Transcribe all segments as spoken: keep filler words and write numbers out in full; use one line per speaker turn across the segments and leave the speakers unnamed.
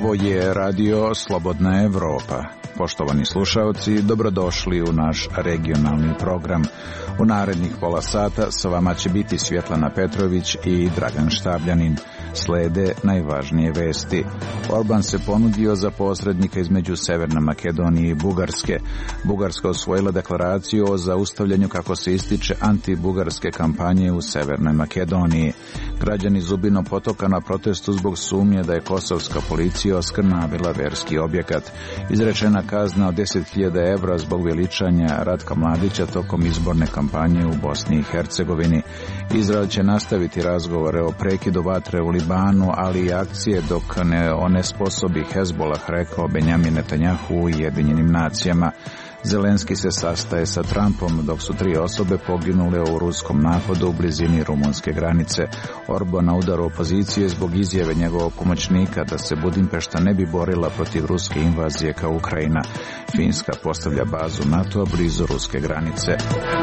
Ovo je radio Slobodna Evropa. Poštovani slušaoci, dobrodošli u naš regionalni program. U narednih pola sata sa vama će biti Svjetlana Petrović i Dragan Štabljanin. Slede najvažnije vesti. Orban se ponudio za posrednika između Severne Makedonije i Bugarske. Bugarska osvojila deklaraciju o zaustavljanju, kako se ističe, anti-bugarske kampanje u Severnoj Makedoniji. Građani Zubinog Potoka na protestu zbog sumnje da je kosovska policija oskrnavila verski objekat. Izrečena kazna od deset hiljada evra zbog veličanja Ratka Mladića tokom izborne kampanje u Bosni i Hercegovini. Izrael će nastaviti razgovore o prekidu vatre u Libanu, ali i akcije dok ne onesposobi Hezbolah, rekao Benjamin Netanjahu u Ujedinjenim nacijama. Zelenski se sastaje sa Trumpom, dok su tri osobe poginule u ruskom napadu u blizini rumunske granice. Orban na udaru opozicije zbog izjave njegovog pomoćnika da se Budimpešta ne bi borila protiv ruske invazije kao Ukrajina. Finska postavlja bazu NATO-a blizu ruske granice.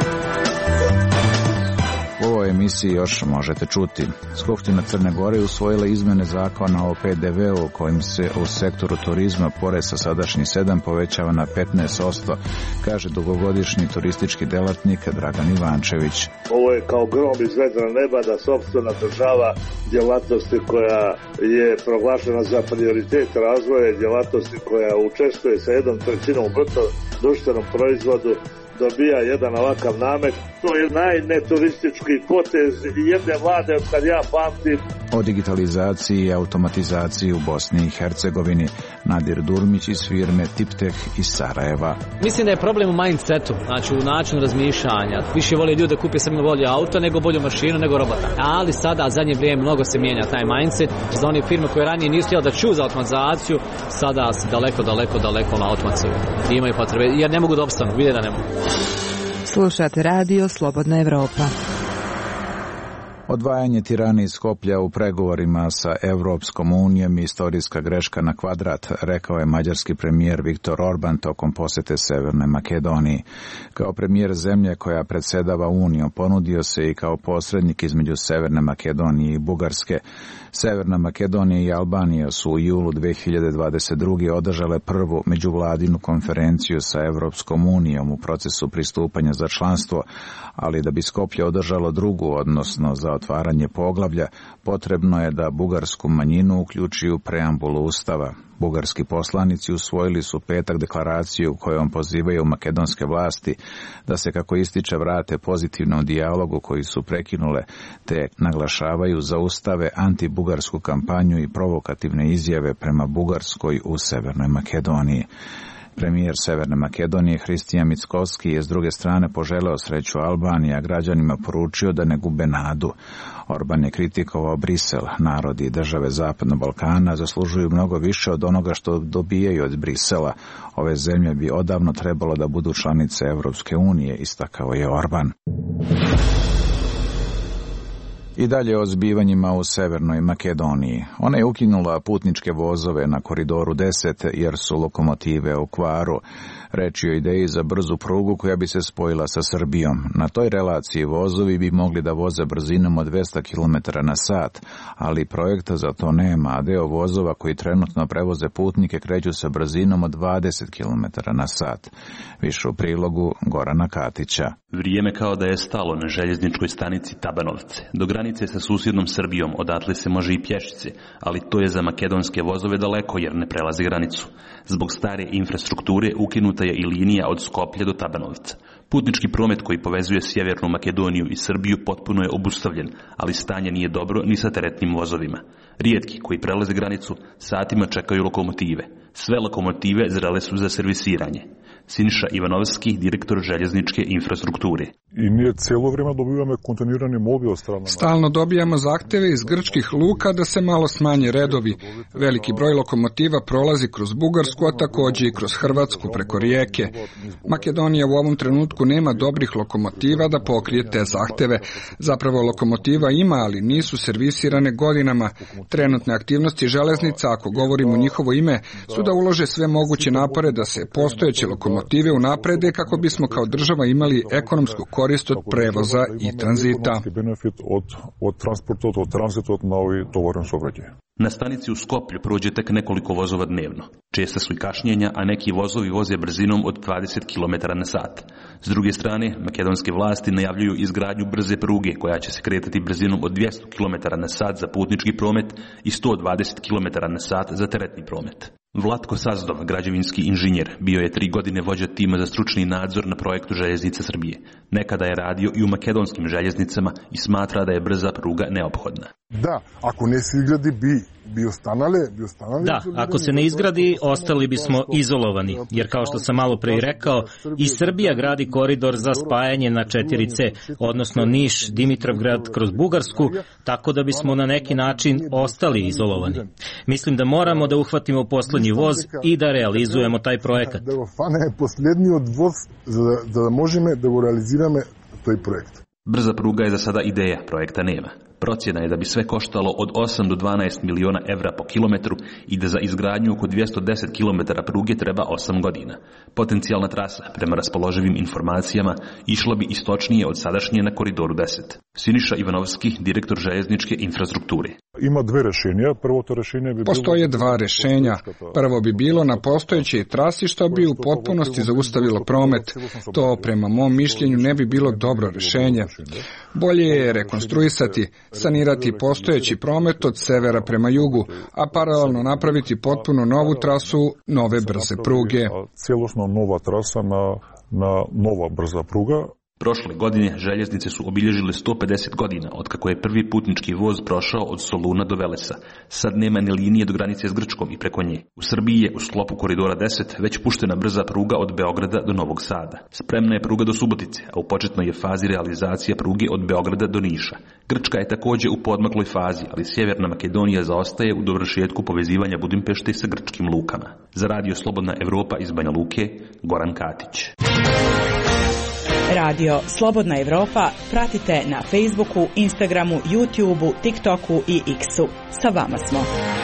U ovoj emisiji još možete čuti. Skupština Crne Gore usvojila izmene zakona o P D V-u kojim se u sektoru turizma porez sa sadašnjih sedam povećava na petnaest posto, kaže dugogodišnji turistički delatnik Dragan Ivančević.
Ovo je kao grom iz vedra neba da sopstvena država djelatnosti koja je proglašena za prioritet razvoja, djelatnosti koja učestvuje sa jednom trećinom bruto društvenom proizvodu, dobija jedan ovakav namet. To je najneturistički potez jedne vlade od kad ja pamtim.
O digitalizaciji i automatizaciji u Bosni i Hercegovini. Nadir Durmić iz firme Tipteh iz Sarajeva.
Mislim da je problem u mindsetu, znači u načinu razmišljanja. Više vole ljudi da kupe samo bolje auto nego bolju mašinu nego robota. Ali sada, zadnje vrijeme, mnogo se mijenja taj mindset. Za one firme koje ranije nisu htjeli da čuju za automatizaciju, sada se daleko, daleko, daleko na automaciju. Imaju potrebe, jer ne mogu da opstanu, vide da ne mogu.
Slušate radio Slobodna Evropa.
Odvajanje Tirane i Skoplja u pregovorima sa Evropskom unijom je istorijska greška na kvadrat, rekao je mađarski premijer Viktor Orban tokom posjete Severnoj Makedoniji. Kao premijer zemlje koja predsjedava Unijom ponudio se i kao posrednik između Severne Makedonije i Bugarske. Severna Makedonija i Albanija su u julu dve hiljade dvadeset druge. održale prvu međuvladinu konferenciju sa Evropskom unijom u procesu pristupanja za članstvo, ali da bi Skoplje održalo drugu, odnosno za otvaranje poglavlja, potrebno je da bugarsku manjinu uključuju preambulu Ustava. Bugarski poslanici usvojili su petak deklaraciju kojom pozivaju makedonske vlasti da se, kako ističe, vrate pozitivnom dijalogu koji su prekinule, te naglašavaju zaustave antibugarsku kampanju i provokativne izjave prema Bugarskoj u Severnoj Makedoniji. Premijer Severne Makedonije Hristijan Mickovski je s druge strane poželeo sreću Albaniji, a građanima poručio da ne gube nadu. Orban je kritikovao Brisel. Narodi i države Zapadnog Balkana zaslužuju mnogo više od onoga što dobijaju od Brisela. Ove zemlje bi odavno trebalo da budu članice Evropske unije, istakao je Orban. I dalje o zbivanjima u Severnoj Makedoniji. Ona je ukinula putničke vozove na koridoru deset jer su lokomotive u kvaru. Reč je o ideji za brzu prugu koja bi se spojila sa Srbijom. Na toj relaciji vozovi bi mogli da voze brzinom od dvesta kilometara na sat, ali projekta za to nema, a deo vozova koji trenutno prevoze putnike kreću sa brzinom od dvadeset kilometara na sat. Više u prilogu Gorana Katića.
Vrijeme kao da je stalo na željezničkoj stanici Tabanovce. Do granice sa susjednom Srbijom odatle se može i pješice, ali to je za makedonske vozove daleko jer ne prelazi granicu. Zbog stare infrastrukture ukinuta je i linija od Skoplja do Tabanovca. Putnički promet koji povezuje Sjevernu Makedoniju i Srbiju potpuno je obustavljen, ali stanje nije dobro ni sa teretnim vozovima. Rijetki koji prelaze granicu satima čekaju lokomotive. Sve lokomotive zrele su za servisiranje. Siniša Ivanovski, direktor željezničke infrastrukture.
I nije cijelo vrijeme dobivamo kontinuirane molbe od strane.
Stalno dobijamo zahtjeve iz grčkih luka da se malo smanje redovi. Veliki broj lokomotiva prolazi kroz Bugarsku, a također i kroz Hrvatsku preko rijeke. Makedonija u ovom trenutku nema dobrih lokomotiva da pokrije te zahtjeve. Zapravo lokomotiva ima, ali nisu servisirane godinama. Trenutne aktivnosti železnica, ako govorimo o njihovo ime, su da ulože sve moguće napore da se postojeće lokomotive unaprede kako bismo kao država imali ekonomsku korist od prevoza i tranzita.
Benefit od, od transporta, od tranzita, od novi tovarni saobraćaj.
Na stanici u Skoplju prođe tek nekoliko vozova dnevno. Česta su i kašnjenja, a neki vozovi voze brzinom od dvadeset kilometara na sat. S druge strane, makedonske vlasti najavljuju izgradnju brze pruge koja će se kretati brzinom od dvjesto kilometara na sat za putnički promet i sto dvadeset kilometara na sat za teretni promet. Vlatko Sazdov, građevinski inženjer, bio je tri godine vođa tima za stručni nadzor na projektu Željeznica Srbije. Nekada je radio i u makedonskim željeznicama i smatra da je brza pruga neophodna.
Da, ako ne se izgradi bi, bi ostanale, bi ostanale...
Da, ako se ne izgradi, ostali bismo izolovani, jer kao što sam malo pre i rekao, i Srbija gradi koridor za spajanje na četiri ce, odnosno Niš, Dimitrovgrad kroz Bugarsku, tako da bismo na neki način ostali izolovani. Mislim da moramo da uhvatimo poslednji voz i da realizujemo taj projekat.
Da fane poslednji odvoz, da, da možemo da go realiziramo taj projekt.
Brza pruga je za sada ideja, projekta nema. Procjena je da bi sve koštalo od osam do dvanaest miliona evra po kilometru i da za izgradnju oko dvjesto deset kilometara pruge treba osam godina. Potencijalna trasa, prema raspoloživim informacijama, išla bi istočnije od sadašnje na koridoru deset. Siniša Ivanovski, direktor željezničke infrastrukture.
Ima dve rešenja. Prvo to rešenje bi bilo...
Postoje dva rešenja. Prvo bi bilo na postojećoj trasi što bi u potpunosti zaustavilo promet. To, prema mom mišljenju, ne bi bilo dobro rešenje. Bolje je rekonstruisati, sanirati postojeći promet od severa prema jugu, a paralelno napraviti potpuno novu trasu nove brze pruge.
Celosno nova trasa na, na nova brza pruga.
Prošle godine željeznice su obilježile sto pedeset godina otkako je prvi putnički voz prošao od Soluna do Velesa. Sad nema ni linije do granice s Grčkom i preko nje. U Srbiji je u sklopu koridora deset već puštena brza pruga od Beograda do Novog Sada. Spremna je pruga do Subotice, a u početnoj je fazi realizacija pruge od Beograda do Niša. Grčka je također u poodmakloj fazi, ali Sjeverna Makedonija zaostaje u dovršetku povezivanja Budimpešte sa grčkim lukama. Za Radio Slobodna Evropa iz Banja Luke, Goran Katić.
Radio Slobodna Evropa pratite na Facebooku, Instagramu, YouTubeu, TikToku i X-u. Sa vama smo.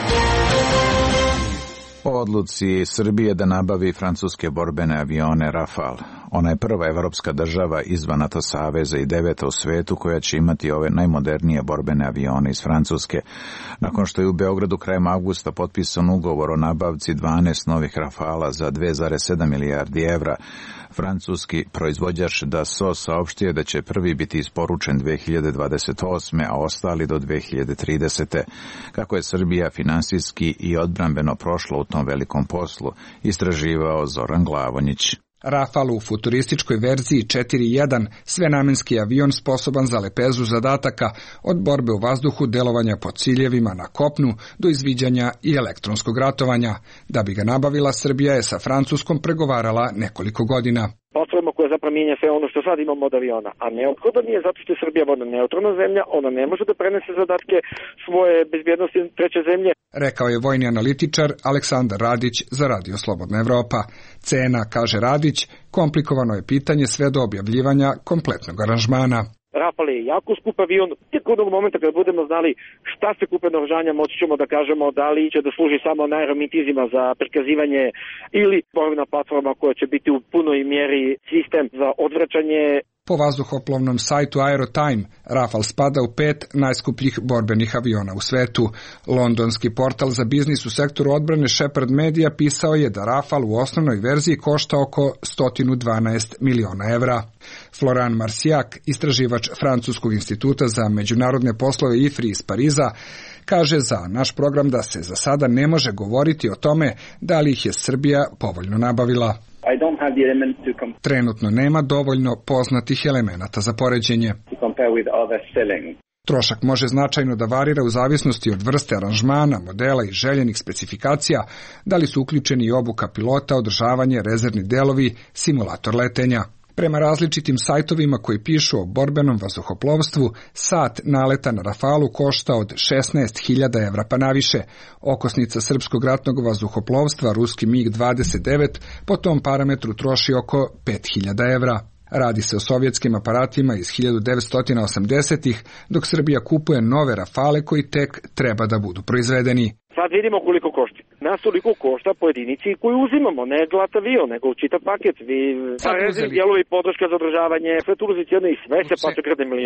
O odluci Srbije da nabavi francuske borbene avione Rafale. Ona je prva evropska država izvan NATO saveza i deveta u svetu koja će imati ove najmodernije borbene avione iz Francuske. Nakon što je u Beogradu krajem avgusta potpisan ugovor o nabavci dvanaest novih Rafala za dve zarez sedam milijardi evra, francuski proizvođač Dassault saopštio da će prvi biti isporučen dve hiljade dvadeset osme, a ostali do dve hiljade tridesete. Kako je Srbija finansijski i odbrambeno prošla u tom velikom poslu, istraživao Zoran Glavonjić.
Rafale u futurističkoj verziji četiri jedan, svenamenski avion sposoban za lepezu zadataka, od borbe u vazduhu, delovanja po ciljevima na kopnu do izviđanja i elektronskog ratovanja. Da bi ga nabavila, Srbija je sa Francuskom pregovarala nekoliko godina.
Platforma koja zapravo mijenja sve ono što sad imamo od aviona, a neophodno nije zato što je Srbija vojna neutralna zemlja, ona ne može da prenese zadatke svoje bezbjednosti treće zemlje.
Rekao je vojni analitičar Aleksandar Radić za Radio Slobodna Evropa. Cena, kaže Radić, komplikovano je pitanje sve do objavljivanja kompletnog aranžmana.
Rafale je jako skup avion. Tek od ovog momenta kad budemo znali šta se kupe naoružanja, moći ćemo da kažemo da li će da služi samo na aeromitizima za prikazivanje ili borbena platforma koja će biti u punoj mjeri sistem za odvraćanje.
Po vazduhoplovnom sajtu Aerotime, Rafale spada u pet najskupljih borbenih aviona u svetu. Londonski portal za biznis u sektoru odbrane Shepard Media pisao je da Rafale u osnovnoj verziji košta oko sto dvanaest miliona evra. Florent Marciac, istraživač Francuskog instituta za međunarodne poslove I F R I iz Pariza, kaže za naš program da se za sada ne može govoriti o tome da li ih je Srbija povoljno nabavila.
I don't have the elements to com-
Trenutno nema dovoljno poznatih elemenata za poređenje.
to compare with other selling.
Trošak može značajno da varira u zavisnosti od vrste aranžmana, modela i željenih specifikacija, da li su uključeni i obuka pilota, održavanje, rezervni delovi, simulator letenja. Prema različitim sajtovima koji pišu o borbenom vazduhoplovstvu, sat naleta na Rafalu košta od šesnaest hiljada evra pa naviše. Okosnica srpskog ratnog vazduhoplovstva, ruski mig dvadeset devet, po tom parametru troši oko pet hiljada evra. Radi se o sovjetskim aparatima iz hiljadu devetsto osamdesetih, dok Srbija kupuje nove Rafale koji tek treba da budu proizvedeni.
Sad vidimo koliko košta. Nas toliko košta po jedinici koju uzimamo, ne glat avion, nego čitav paket. Vi rezervni dijelovi, podrška za održavanje, sve tu uzeti jedno i sve se plaća krede milion.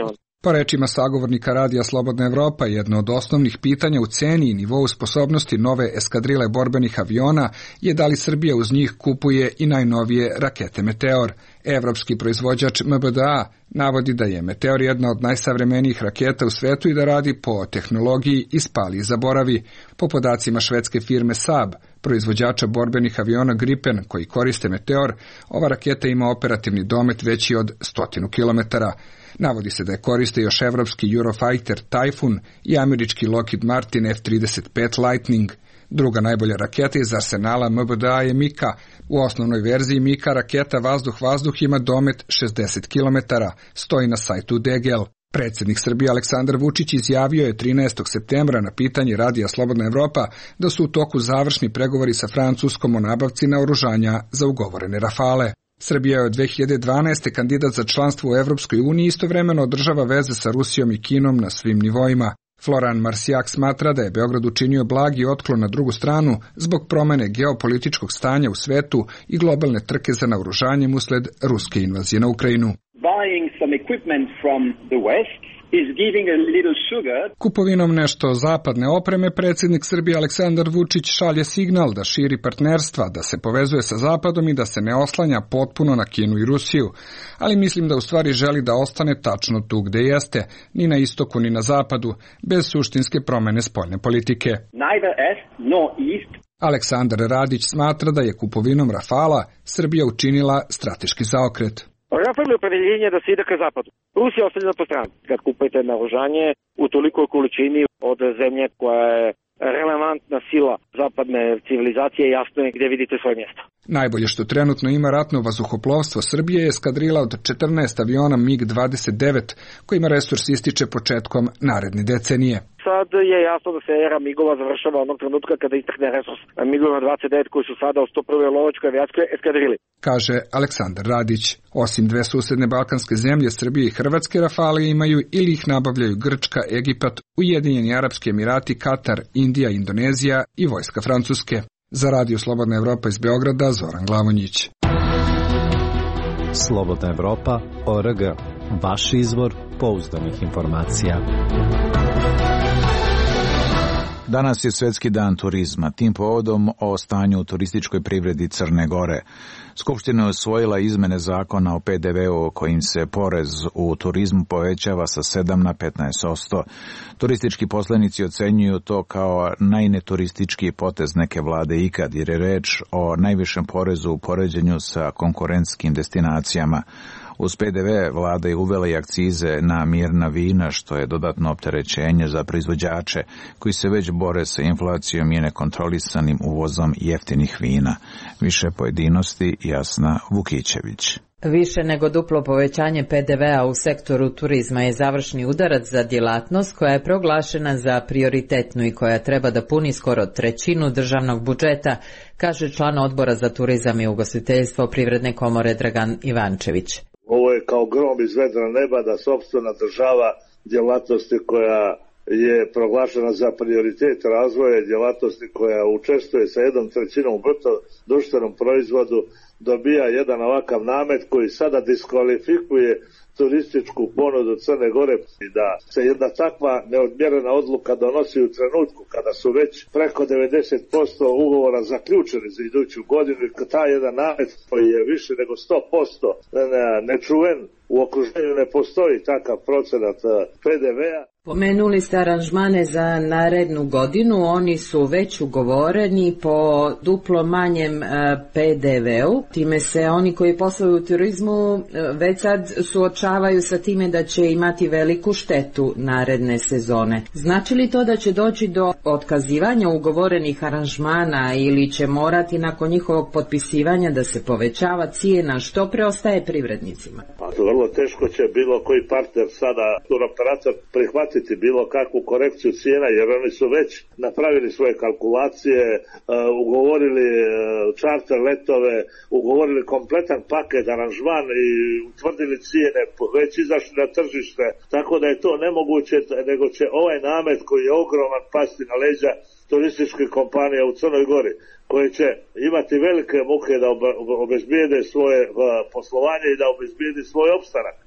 Po rečima sagovornika Radija Slobodna Evropa, jedno od osnovnih pitanja u ceni i nivou sposobnosti nove eskadrile borbenih aviona je da li Srbija uz njih kupuje i najnovije rakete Meteor. Evropski proizvođač M B D A navodi da je Meteor jedna od najsavremenijih raketa u svetu i da radi po tehnologiji ispali i zaboravi. Po podacima švedske firme Saab, proizvođača borbenih aviona Gripen koji koriste Meteor, ova raketa ima operativni domet veći od stotinu kilometara. Navodi se da je koriste još evropski Eurofighter Typhoon i američki Lockheed Martin F trideset pet Lightning. Druga najbolja raketa iz arsenala M B D A je Mika. U osnovnoj verziji Mika raketa vazduh-vazduh ima domet šezdeset kilometara, stoji na sajtu D G L. Predsjednik Srbije Aleksandar Vučić izjavio je trinaestog septembra na pitanje Radija Slobodna Evropa da su u toku završni pregovori sa Francuskom o nabavci naoružanja za ugovorene Rafale. Srbija je od dve hiljade dvanaeste. kandidat za članstvo u Evropskoj uniji, istovremeno održava veze sa Rusijom i Kinom na svim nivoima. Floran Marsijak smatra da je Beograd učinio blagi otklon na drugu stranu zbog promene geopolitičkog stanja u svetu i globalne trke za naoružanjem usled ruske invazije na Ukrajinu.
Buying some equipment from the West is giving a little sugar.
Kupovinom nešto zapadne opreme predsjednik Srbije Aleksandar Vučić šalje signal da širi partnerstva, da se povezuje sa Zapadom i da se ne oslanja potpuno na Kinu i Rusiju, ali mislim da u stvari želi da ostane tačno tu gde jeste, ni na istoku ni na zapadu, bez suštinske promene spoljne politike.
Neither east nor east.
Aleksandar Radić smatra da je kupovinom Rafala Srbija učinila strateški zaokret.
Rafal je opredeljenje da se ide ka zapadu. Rusija je ostavljena po strani. Kad kupujete naoružanje u tolikoj količini od zemlje koja je relevantna sila zapadne civilizacije, jasno je gdje vidite svoje mjesto.
Najbolje što trenutno ima ratno vazduhoplovstvo Srbije je eskadrila od četrnaest aviona MiG dvadeset devet, kojima resurs ističe početkom naredne decenije.
Sad je jasno da se era migova završava onog trenutka kada istekne resurs migova dvadeset devet koji su sada u sto prvoj lovačkoj avijačkoj eskadrili.
Kaže Aleksandar Radić. Osim dve susedne balkanske zemlje, Srbije i Hrvatske, Rafale imaju ili ih nabavljaju Grčka, Egipat, Ujedinjeni Arapski Emirati, Katar, Indija, Indonezija i vojska Francuske. Za Radio Slobodna Evropa iz Beograda, Zoran Glavonjić.
Slobodna Evropa, O R G. Vaš izvor pouzdanih informacija.
Danas je Svetski dan turizma. Tim povodom o stanju u turističkoj privredi Crne Gore. Skupština je usvojila izmene zakona o P D V-u kojim se porez u turizmu povećava sa sedam na petnaest posto. Turistički poslenici ocenjuju to kao najneturistički potez neke vlade ikad, jer je reč o najvišem porezu u poređenju sa konkurentskim destinacijama. Uz P D V vlada je uvela i akcize na mirna vina, što je dodatno opterećenje za proizvođače koji se već bore sa inflacijom i nekontrolisanim uvozom jeftinih vina. Više pojedinosti Jasna Vukićević.
Više nego duplo povećanje P D V-a u sektoru turizma je završni udarac za djelatnost koja je proglašena za prioritetnu i koja treba da puni skoro trećinu državnog budžeta, kaže član odbora za turizam i ugostiteljstvo Privredne komore Dragan Ivančević.
Ovo je kao grom iz vedra neba da sopstvena država djelatnosti koja je proglašena za prioritet razvoja, djelatnosti koja učestvuje sa jednom trećinom bruto društvenom proizvodu, dobija jedan ovakav namet koji sada diskvalifikuje turističku ponudu Crne Gore i da se jedna takva neodmjerena odluka donosi u trenutku kada su već preko devedeset posto ugovora zaključeni za iduću godinu i taj jedan namet koji je više nego sto posto nečuven, u okruženju ne postoji takav procenat P D V-a.
Pomenuli ste aranžmane za narednu godinu, oni su već ugovoreni po duplo manjem P D V-u. Time se oni koji posluju u turizmu već sad suočavaju sa time da će imati veliku štetu naredne sezone. Znači li to da će doći do otkazivanja ugovorenih aranžmana ili će morati nakon njihovog potpisivanja da se povećava cijena? Što preostaje privrednicima?
Pa to vrlo teško će bilo koji partner sada, turoperator, prihvatiti bilo kakvu korekciju cijena, jer oni su već napravili svoje kalkulacije, uh, ugovorili uh, čarter letove, ugovorili kompletan paket, aranžman i utvrdili cijene, već izašli na tržište, tako da je to nemoguće, nego će ovaj namet koji je ogroman pasti na leđa turističkih kompanija u Crnoj Gori, koje će imati velike muke da obezbijede svoje poslovanje i da obezbijede svoj opstanak.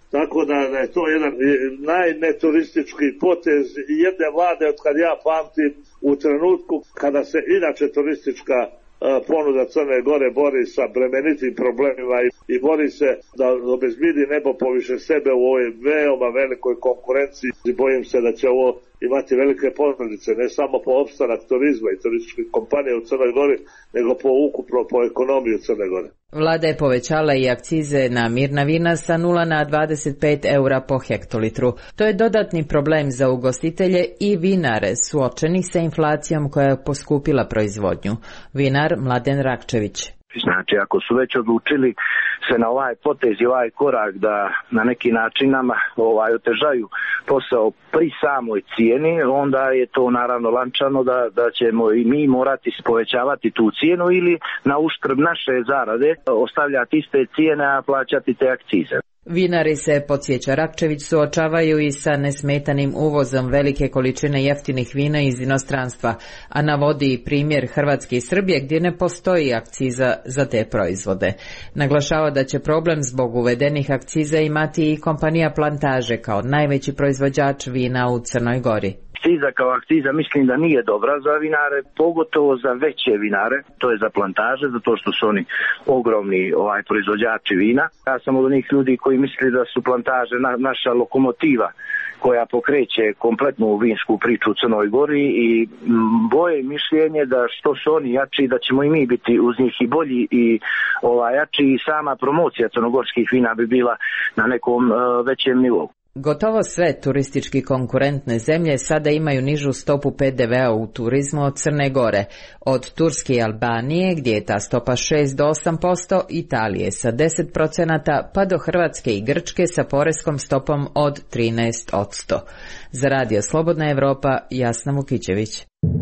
Tako da, da je to jedan najneturistički potez jedne vlade od kad ja pamtim, u trenutku kada se inače turistička ponuda Crne Gore bori sa bremenitim problemima i, i bori se da obezbidi nebo poviše sebe u ovoj veoma velikoj konkurenciji. Bojim se da će ovo imati velike posljedice, ne samo po opstanak turizma i turističkih kompanija u Crnoj Gori, nego po ukupno po ekonomiju Crne Gore.
Vlada je povećala i akcize na mirna vina sa nula na dvadeset pet eura po hektolitru. To je dodatni problem za ugostitelje i vinare suočenih sa inflacijom koja je poskupila proizvodnju. Vinar Mladen Rakčević.
Znači, ako su već odlučili se na ovaj potez i ovaj korak da na neki način nama ovaj, otežaju posao pri samoj cijeni, onda je to naravno lančano da, da ćemo i mi morati povećavati tu cijenu ili na uštrb naše zarade ostavljati iste cijene, a plaćati te akcize.
Vinari se, podsjeća Rakčević, suočavaju i sa nesmetanim uvozom velike količine jeftinih vina iz inostranstva, a navodi i primjer Hrvatske i Srbije gdje ne postoji akciza za te proizvode. Naglašava da će problem zbog uvedenih akciza imati i kompanija Plantaže kao najveći proizvođač vina u Crnoj Gori.
Akciza kao akciza mislim da nije dobra za vinare, pogotovo za veće vinare, to je za Plantaže, zato što su oni ogromni ovaj proizvođači vina. Ja sam od onih ljudi koji misli da su Plantaže na, naša lokomotiva koja pokreće kompletnu vinsku priču u Crnoj Gori i boje mišljenje da što su oni jači, da ćemo i mi biti uz njih i bolji i ovaj, jači i sama promocija crnogorskih vina bi bila na nekom uh, većem nivou.
Gotovo sve turistički konkurentne zemlje sada imaju nižu stopu P D V-a u turizmu od Crne Gore. Od Turske i Albanije, gdje je ta stopa šest do osam posto, Italije sa deset procenata, pa do Hrvatske i Grčke sa poreskom stopom od trinaest posto. Za Radio Slobodna Evropa, Jasna Vukićević.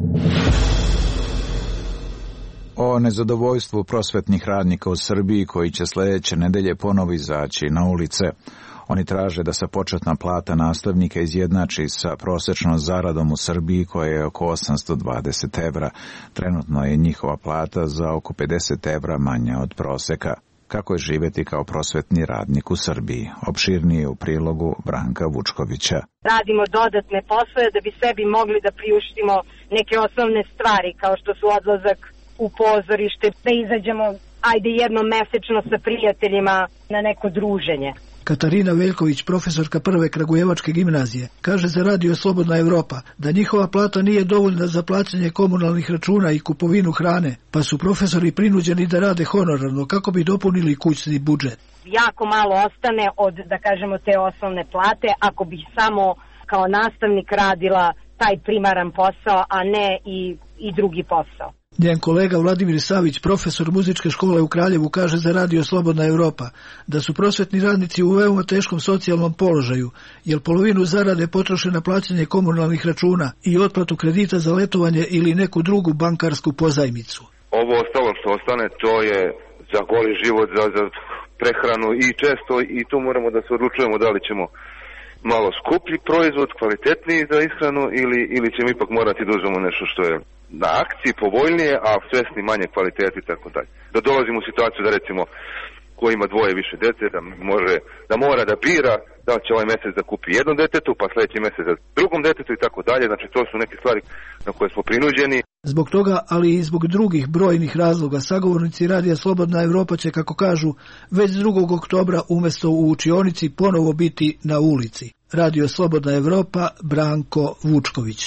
O nezadovoljstvu prosvetnih radnika u Srbiji koji će sljedeće nedelje ponovo izaći na ulice. Oni traže da se početna plata nastavnika izjednači sa prosječnom zaradom u Srbiji koja je oko osamsto dvadeset evra. Trenutno je njihova plata za oko pedeset evra manja od proseka. Kako je živjeti kao prosvetni radnik u Srbiji? Opširnije u prilogu Branka Vučkovića.
Radimo dodatne poslove da bi sebi mogli da priuštimo neke osnovne stvari kao što su odlazak u pozorište, da izađemo ajde jednom mesečno sa prijateljima na neko druženje.
Katarina Veljković, profesorka prve Kragujevačke gimnazije, kaže za Radio Slobodna Evropa da njihova plata nije dovoljna za plaćanje komunalnih računa i kupovinu hrane, pa su profesori prinuđeni da rade honorarno kako bi dopunili kućni budžet.
Jako malo ostane od, da kažemo, te osnovne plate ako bih samo kao nastavnik radila taj primaran posao, a ne i, i drugi posao.
Njen kolega Vladimir Savić, profesor muzičke škole u Kraljevu, kaže za Radio Slobodna Evropa da su prosvetni radnici u veoma teškom socijalnom položaju, jer polovinu zarade potroše na plaćanje komunalnih računa i otplatu kredita za letovanje ili neku drugu bankarsku pozajmicu.
Ovo ostalo što ostane, to je za goli život, za, za prehranu i često i tu moramo da se odlučujemo da li ćemo malo skuplji proizvod, kvalitetniji za ishranu ili, ili ćemo ipak morati da uzmemo nešto što je na akciji povoljnije, a svesni manje kvalitete i tako dalje. Da dolazimo u situaciju da recimo ko ima dvoje više dece, da, može, da mora da bira da će ovaj mjesec da kupi jednom detetu, pa sljedeći mjesec za drugom detetu i tako dalje. Znači to su neke stvari na koje smo prinuđeni.
Zbog toga, ali i zbog drugih brojnih razloga, sagovornici Radija Slobodna Evropa će, kako kažu, već drugog oktobra umjesto u učionici ponovo biti na ulici. Radio Slobodna Evropa, Branko Vučković.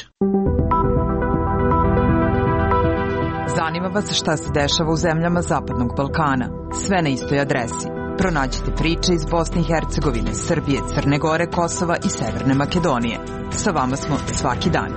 Zanima vas šta se dešava u zemljama Zapadnog Balkana? Sve na istoj adresi. Pronađite priče iz Bosne i Hercegovine, Srbije, Crne Gore, Kosova i Severne Makedonije. Sa vama smo svaki dan.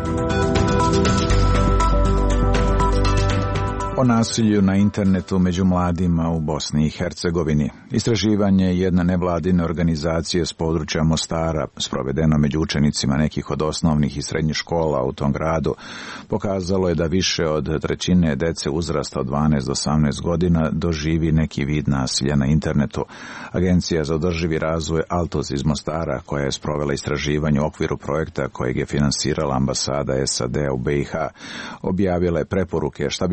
O nasilju na internetu među mladima u Bosni i Hercegovini. Istraživanje jedne nevladine organizacije s područja Mostara, sprovedeno među učenicima nekih od osnovnih i srednjih škola u tom gradu, pokazalo je da više od trećine dece uzrasta od dvanaest do osamnaest godina doživi neki vid nasilja na internetu. Agencija za održivi razvoj Altos iz Mostara, koja je sprovela istraživanje u okviru projekta kojeg je finansirala ambasada S A D-a u B i H, objavila je preporuke šta bi vlasti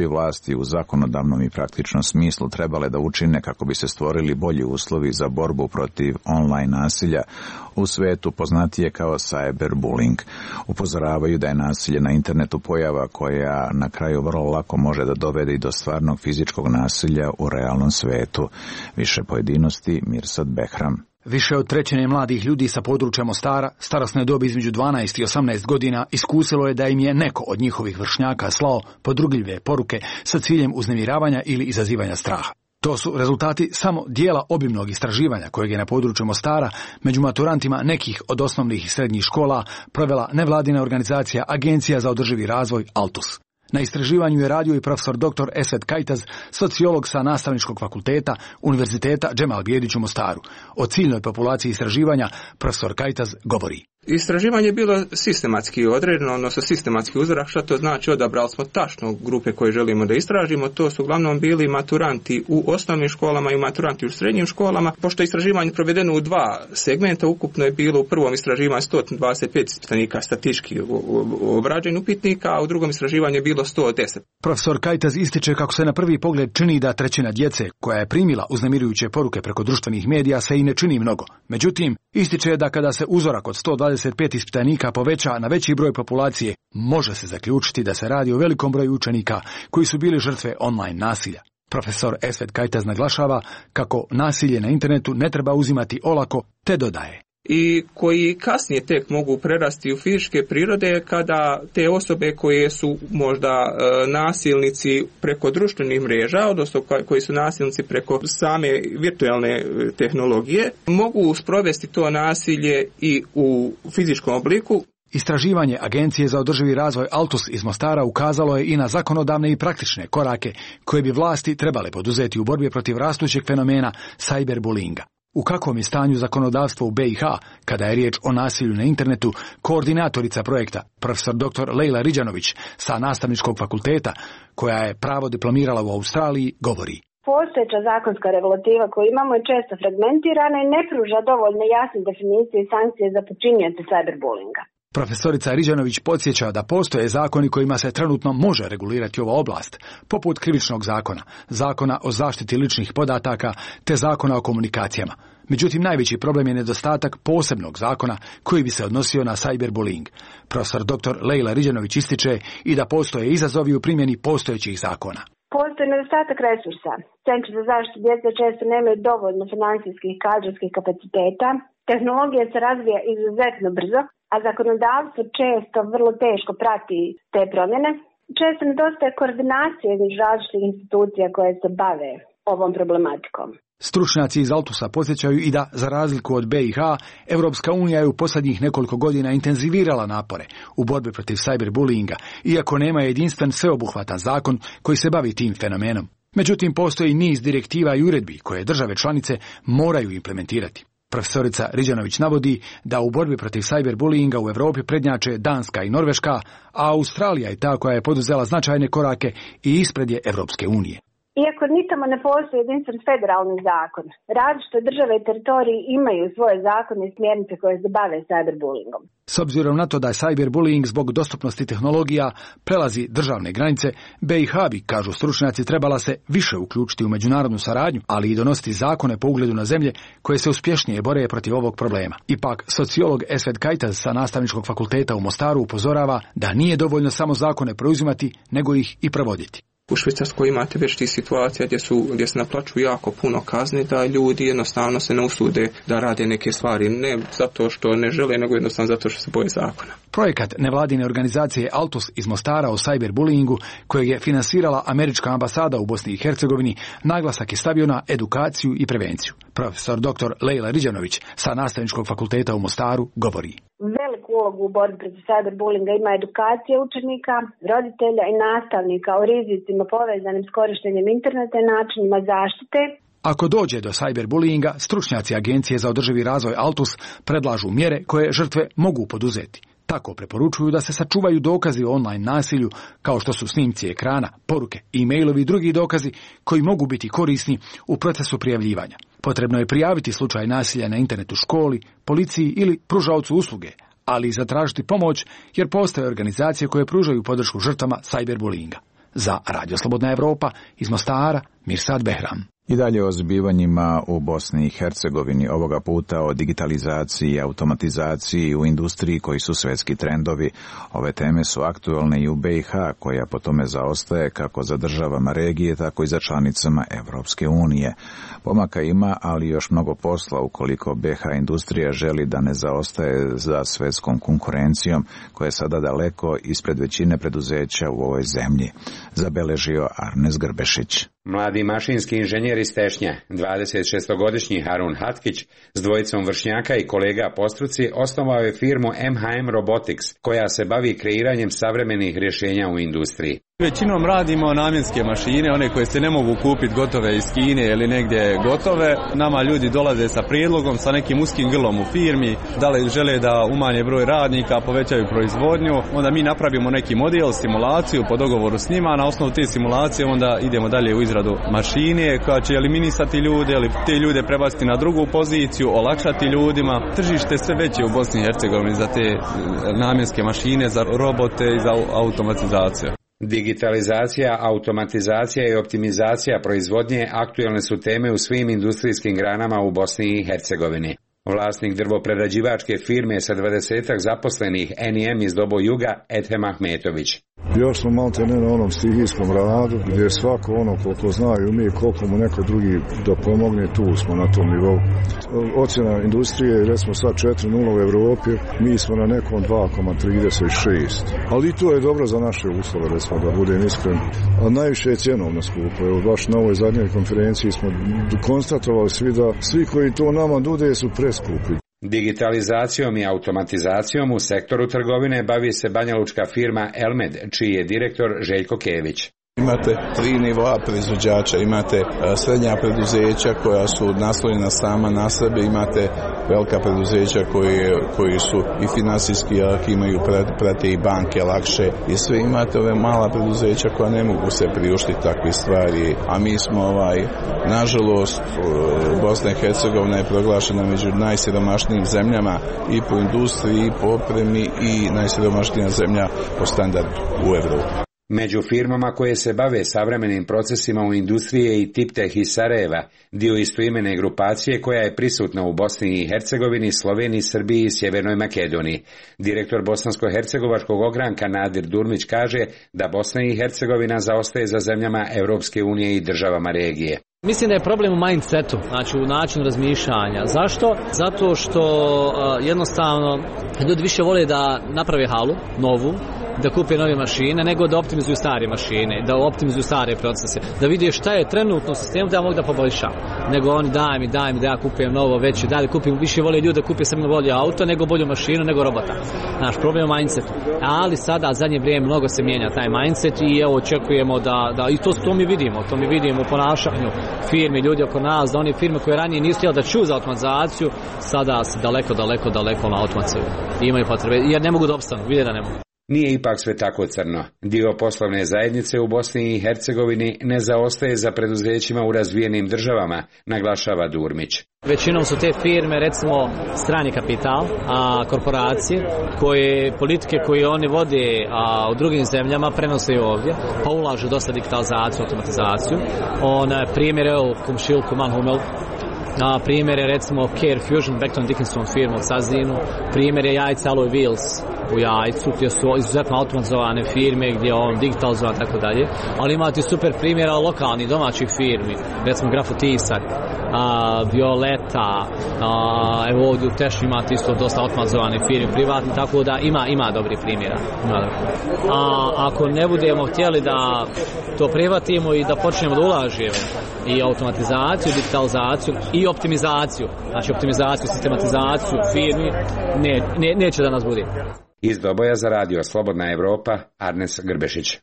vlasti u zakonodavnom i praktičnom smislu trebale da učine kako bi se stvorili bolji uslovi za borbu protiv online nasilja u svetu poznatije kao cyberbullying. Upozoravaju da je nasilje na internetu pojava koja na kraju vrlo lako može da dovede i do stvarnog fizičkog nasilja u realnom svetu. Više pojedinosti Mirsad Behram.
Više od trećine mladih ljudi sa područja Mostara, starosne dobi između dvanaest i osamnaest godina, iskusilo je da im je neko od njihovih vršnjaka slao podrugljive poruke sa ciljem uznemiravanja ili izazivanja straha. To su rezultati samo dijela obimnog istraživanja kojeg je na području Mostara među maturantima nekih od osnovnih i srednjih škola provela nevladina organizacija Agencija za održivi razvoj Altus. Na istraživanju je radio i profesor doktor Esed Kajtaz, sociolog sa Nastavničkog fakulteta Univerziteta Džemal Bijedić u Mostaru. O ciljnoj populaciji istraživanja profesor Kajtaz govori.
Istraživanje je bilo sistematski određeno, odnosno sistematski uzorak, što to znači odabrali smo tačno grupe koje želimo da istražimo, to su uglavnom bili maturanti u osnovnim školama i maturanti u srednjim školama. Pošto je istraživanje provedeno u dva segmenta, ukupno je bilo u prvom istraživanju sto dvadeset pet ispitanika statistički obrađenih upitnika, a u drugom istraživanju je bilo sto deset.
Profesor Kajtaz ističe kako se na prvi pogled čini da trećina djece koja je primila uznemirujuće poruke preko društvenih medija se i ne čini mnogo. Međutim, ističe da kada se uzorak od sto dvadeset pet ispitanika poveća na veći broj populacije, može se zaključiti da se radi o velikom broju učenika koji su bili žrtve online nasilja. Profesor Esed Kajtaz naglašava kako nasilje na internetu ne treba uzimati olako, te dodaje.
I koji kasnije tek mogu prerasti u fizičke prirode kada te osobe koje su možda e, nasilnici preko društvenih mreža, odnosno koji su nasilnici preko same virtualne tehnologije, mogu sprovesti to nasilje i u fizičkom obliku.
Istraživanje Agencije za održivi razvoj Altus iz Mostara ukazalo je i na zakonodavne i praktične korake koje bi vlasti trebale poduzeti u borbi protiv rastućeg fenomena cyberbullyinga. U kakvom je stanju zakonodavstvo u B i H kada je riječ o nasilju na internetu, koordinatorica projekta, profesor doktor Lejla Riđanović sa Nastavničkog fakulteta, koja je pravo diplomirala u Australiji, govori.
Postojeća zakonska regulativa koju imamo je često fragmentirana i ne pruža dovoljno jasne definicije i sankcije za počinioce cyberbullyinga.
Profesorica Riđanović podsjeća da postoje zakoni kojima se trenutno može regulirati ova oblast, poput krivičnog zakona, zakona o zaštiti ličnih podataka te zakona o komunikacijama. Međutim, najveći problem je nedostatak posebnog zakona koji bi se odnosio na cyberbullying. Profesor doktor Lejla Riđanović ističe i da postoje izazovi u primjeni postojećih zakona.
Postoji nedostatak resursa. Centri za zaštitu djece često nemaju dovoljno financijskih i kadrovskih kapaciteta. Tehnologija se razvija izuzetno brzo, a zakonodavstvo često vrlo teško prati te promjene. Često nedostaje koordinacije između različitih institucija koje se bave ovom problematikom.
Stručnjaci iz Altusa podsjećaju i da, za razliku od B i H, Europska unija je u posljednjih nekoliko godina intenzivirala napore u borbi protiv cyberbullyinga, iako nema jedinstven sveobuhvatan zakon koji se bavi tim fenomenom. Međutim, postoji niz direktiva i uredbi koje države članice moraju implementirati. Profesorica Riđanović navodi da u borbi protiv cyberbullyinga u Europi prednjače Danska i Norveška, a Australija je ta koja je poduzela značajne korake i ispred je Europske unije.
Iako ni tamo ne postoji jedinstven federalni zakon, različite države i teritoriji imaju svoje zakone i smjernice koje se bave cyberbullyingom.
S obzirom na to da je cyberbullying zbog dostupnosti tehnologija prelazi državne granice, B i H bi, kažu stručnjaci, trebala se više uključiti u međunarodnu saradnju, ali i donositi zakone po ugledu na zemlje koje se uspješnije bore protiv ovog problema. Ipak, sociolog Esed Kajtaz sa Nastavničkog fakulteta u Mostaru upozorava da nije dovoljno samo zakone preuzimati, nego ih i provoditi.
U Švicarskoj imate već tih situacija gdje, su, gdje se naplaćuju jako puno kazni da ljudi jednostavno se ne usude da rade neke stvari, ne zato što ne žele, nego jednostavno zato što se boje zakona.
Projekat nevladine organizacije Altus iz Mostara o cyberbullyingu, kojeg je finansirala američka ambasada u Bosni i Hercegovini, naglasak je stavio na edukaciju i prevenciju. Profesor doktor Lejla Riđanović sa Nastavničkog fakulteta u Mostaru govori.
Veliku ulogu u borbi protiv cyberbullyinga ima edukacija učenika, roditelja i nastavnika o rizicima povezanim s korištenjem interneta i načinima zaštite.
Ako dođe do cyberbullyinga, stručnjaci Agencije za održivi razvoj Altus predlažu mjere koje žrtve mogu poduzeti. Tako preporučuju da se sačuvaju dokazi o online nasilju, kao što su snimci ekrana, poruke, e-mailovi i drugi dokazi koji mogu biti korisni u procesu prijavljivanja. Potrebno je prijaviti slučaj nasilja na internetu školi, policiji ili pružaocu usluge, ali i zatražiti pomoć jer postoje organizacije koje pružaju podršku žrtvama cyberbullyinga. Za Radio Slobodna Evropa iz Mostara, Mirsad Behram.
I dalje o zbivanjima u Bosni i Hercegovini, ovoga puta o digitalizaciji i automatizaciji u industriji koji su svetski trendovi. Ove teme su aktualne i u B i H, koja po tome zaostaje kako za državama regije, tako i za članicama Evropske unije. Pomaka ima, ali još mnogo posla ukoliko B i H industrija želi da ne zaostaje za svetskom konkurencijom, koja je sada daleko ispred većine preduzeća u ovoj zemlji, zabeležio Arnes Grbešić.
Mladi mašinski inženjer iz Tešnja, dvadesetšestogodišnji Harun Hatkić, s dvojicom vršnjaka i kolega po struci, osnovao je firmu M H M Robotics, koja se bavi kreiranjem savremenih rješenja u industriji.
Većinom radimo namjenske mašine, one koje se ne mogu kupiti gotove iz Kine ili negdje gotove. Nama ljudi dolaze sa prijedlogom, sa nekim uskim grlom u firmi, da li žele da umanje broj radnika, povećaju proizvodnju. Onda mi napravimo neki model, simulaciju po dogovoru s njima, a na osnovu te simulacije onda idemo dalje u izradu mašine koja će eliminisati ljude ili te ljude prebaciti na drugu poziciju, olakšati ljudima. Tržište sve veće u Bosni i Hercegovini za te namjenske mašine, za robote i za automatizaciju.
Digitalizacija, automatizacija i optimizacija proizvodnje aktualne su teme u svim industrijskim granama u Bosni i Hercegovini. Vlasnik drvoprerađivačke firme sa dvadesetak zaposlenih N I M iz Dobo Juga, Ethem Ahmetović.
Još smo malo te ne na onom stihijskom radu, gdje svako ono koliko zna i umije, koliko mu neko drugi da pomogne, tu smo na tom nivou. Ocjena industrije, recimo sad četiri nula u Evropi, mi smo na nekom dva zarez trideset šest. Ali i to je dobro za naše uslove, recimo, da budem iskren. A najviše je cjenovno skupo. Evo, baš na ovoj zadnjoj konferenciji smo konstatovali svi da svi koji to nama nude su preskupi.
Digitalizacijom i automatizacijom u sektoru trgovine bavi se banjalučka firma Elmed, čiji je direktor Željko Kević.
Imate tri nivoa proizvođača, imate srednja preduzeća koja su naslonjena sama na sebe, imate velika preduzeća koji, koji su i finansijski jaki, imaju prate i banke lakše i sve, imate ove mala preduzeća koja ne mogu se priuštiti takve stvari, a mi smo ovaj, nažalost, Bosna i Hercegovina je proglašena među najsiromašnijim zemljama i po industriji i po opremi i najsiromašnija zemlja po standardu u Evropi.
Među firmama koje se bave savremenim procesima u industriji je i Tipteh iz Sarajeva, dio istoimene grupacije koja je prisutna u Bosni i Hercegovini, Sloveniji, Srbiji i Sjevernoj Makedoniji. Direktor bosansko-hercegovačkog ogranka Nadir Durmić kaže da Bosna i Hercegovina zaostaje za zemljama Evropske unije i državama regije.
Mislim da je problem u mindsetu, znači u načinu razmišljanja. Zašto? Zato što uh, jednostavno ljudi više vole da naprave halu, novu, da kupe nove mašine, nego da optimizuju stare mašine, da optimizuju stare procese, da vidi šta je trenutno u sistemu da ja mogu da poboljšam. Nego oni daj mi, daj mi da ja kupim novo, veće, da li kupim, više vole ljudi da kupe samo bolje auto, nego bolju mašinu, nego robota. Naš problem je mindset. Ali sada, zadnje vrijeme, mnogo se mijenja taj mindset i evo očekujemo da, da i to, to mi vidimo, to mi vidimo u ponašanju firmi, ljudi oko nas, da one firme koje ranije nisu htjeli da čuju za automatizaciju, sada se daleko, daleko, daleko na automatizaciju. Imaju potrebe, jer ne mogu da opstanu, vide da ne mogu.
Nije ipak sve tako crno. Dio poslovne zajednice u Bosni i Hercegovini ne zaostaje za preduzećima u razvijenim državama, naglašava Durmić.
Većinom su te firme, recimo, strani kapital, a komporacije, koje, politike koje oni vode a, u drugim zemljama prenose i ovdje, pa ulažu dosta digitalizaciju, automatizaciju. On, primjer je u komšilku Manhumel, a, primjer je recimo Care Fusion, Beckton Dickinson firma u Sazinu, primjer je jajca Alloy Wheels u Jajcu, gdje su izuzetno automatizovane firme, gdje je on digitalizovan i tako dalje, ali imate super primjera lokalnih domaćih firmi, recimo Grafotisak, a, Violeta, a, evo ovdje u Tešnju imate isto dosta automatizovane firme privatni, tako da ima, ima dobri primjera. Ima dobri. A ako ne budemo htjeli da to prihvatimo i da počnemo da ulažemo i automatizaciju, digitalizaciju i optimizaciju, znači optimizaciju, sistematizaciju firmi, ne, ne, neće da nas bude.
Iz Doboja za radio Slobodna Evropa, Arnes Grbešić.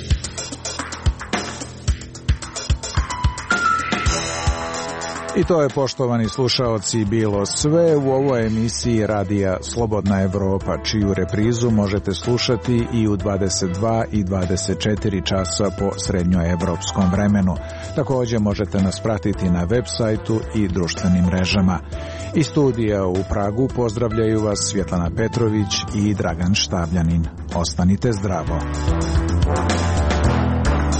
I to je, poštovani slušaoci, bilo sve u ovoj emisiji radija Slobodna Evropa, čiju reprizu možete slušati i u dvadeset dva i dvadeset četiri časa po srednjoevropskom vremenu. Također možete nas pratiti na web sajtu i društvenim mrežama. Iz studija u Pragu pozdravljaju vas Svjetlana Petrović i Dragan Štavljanin. Ostanite zdravo.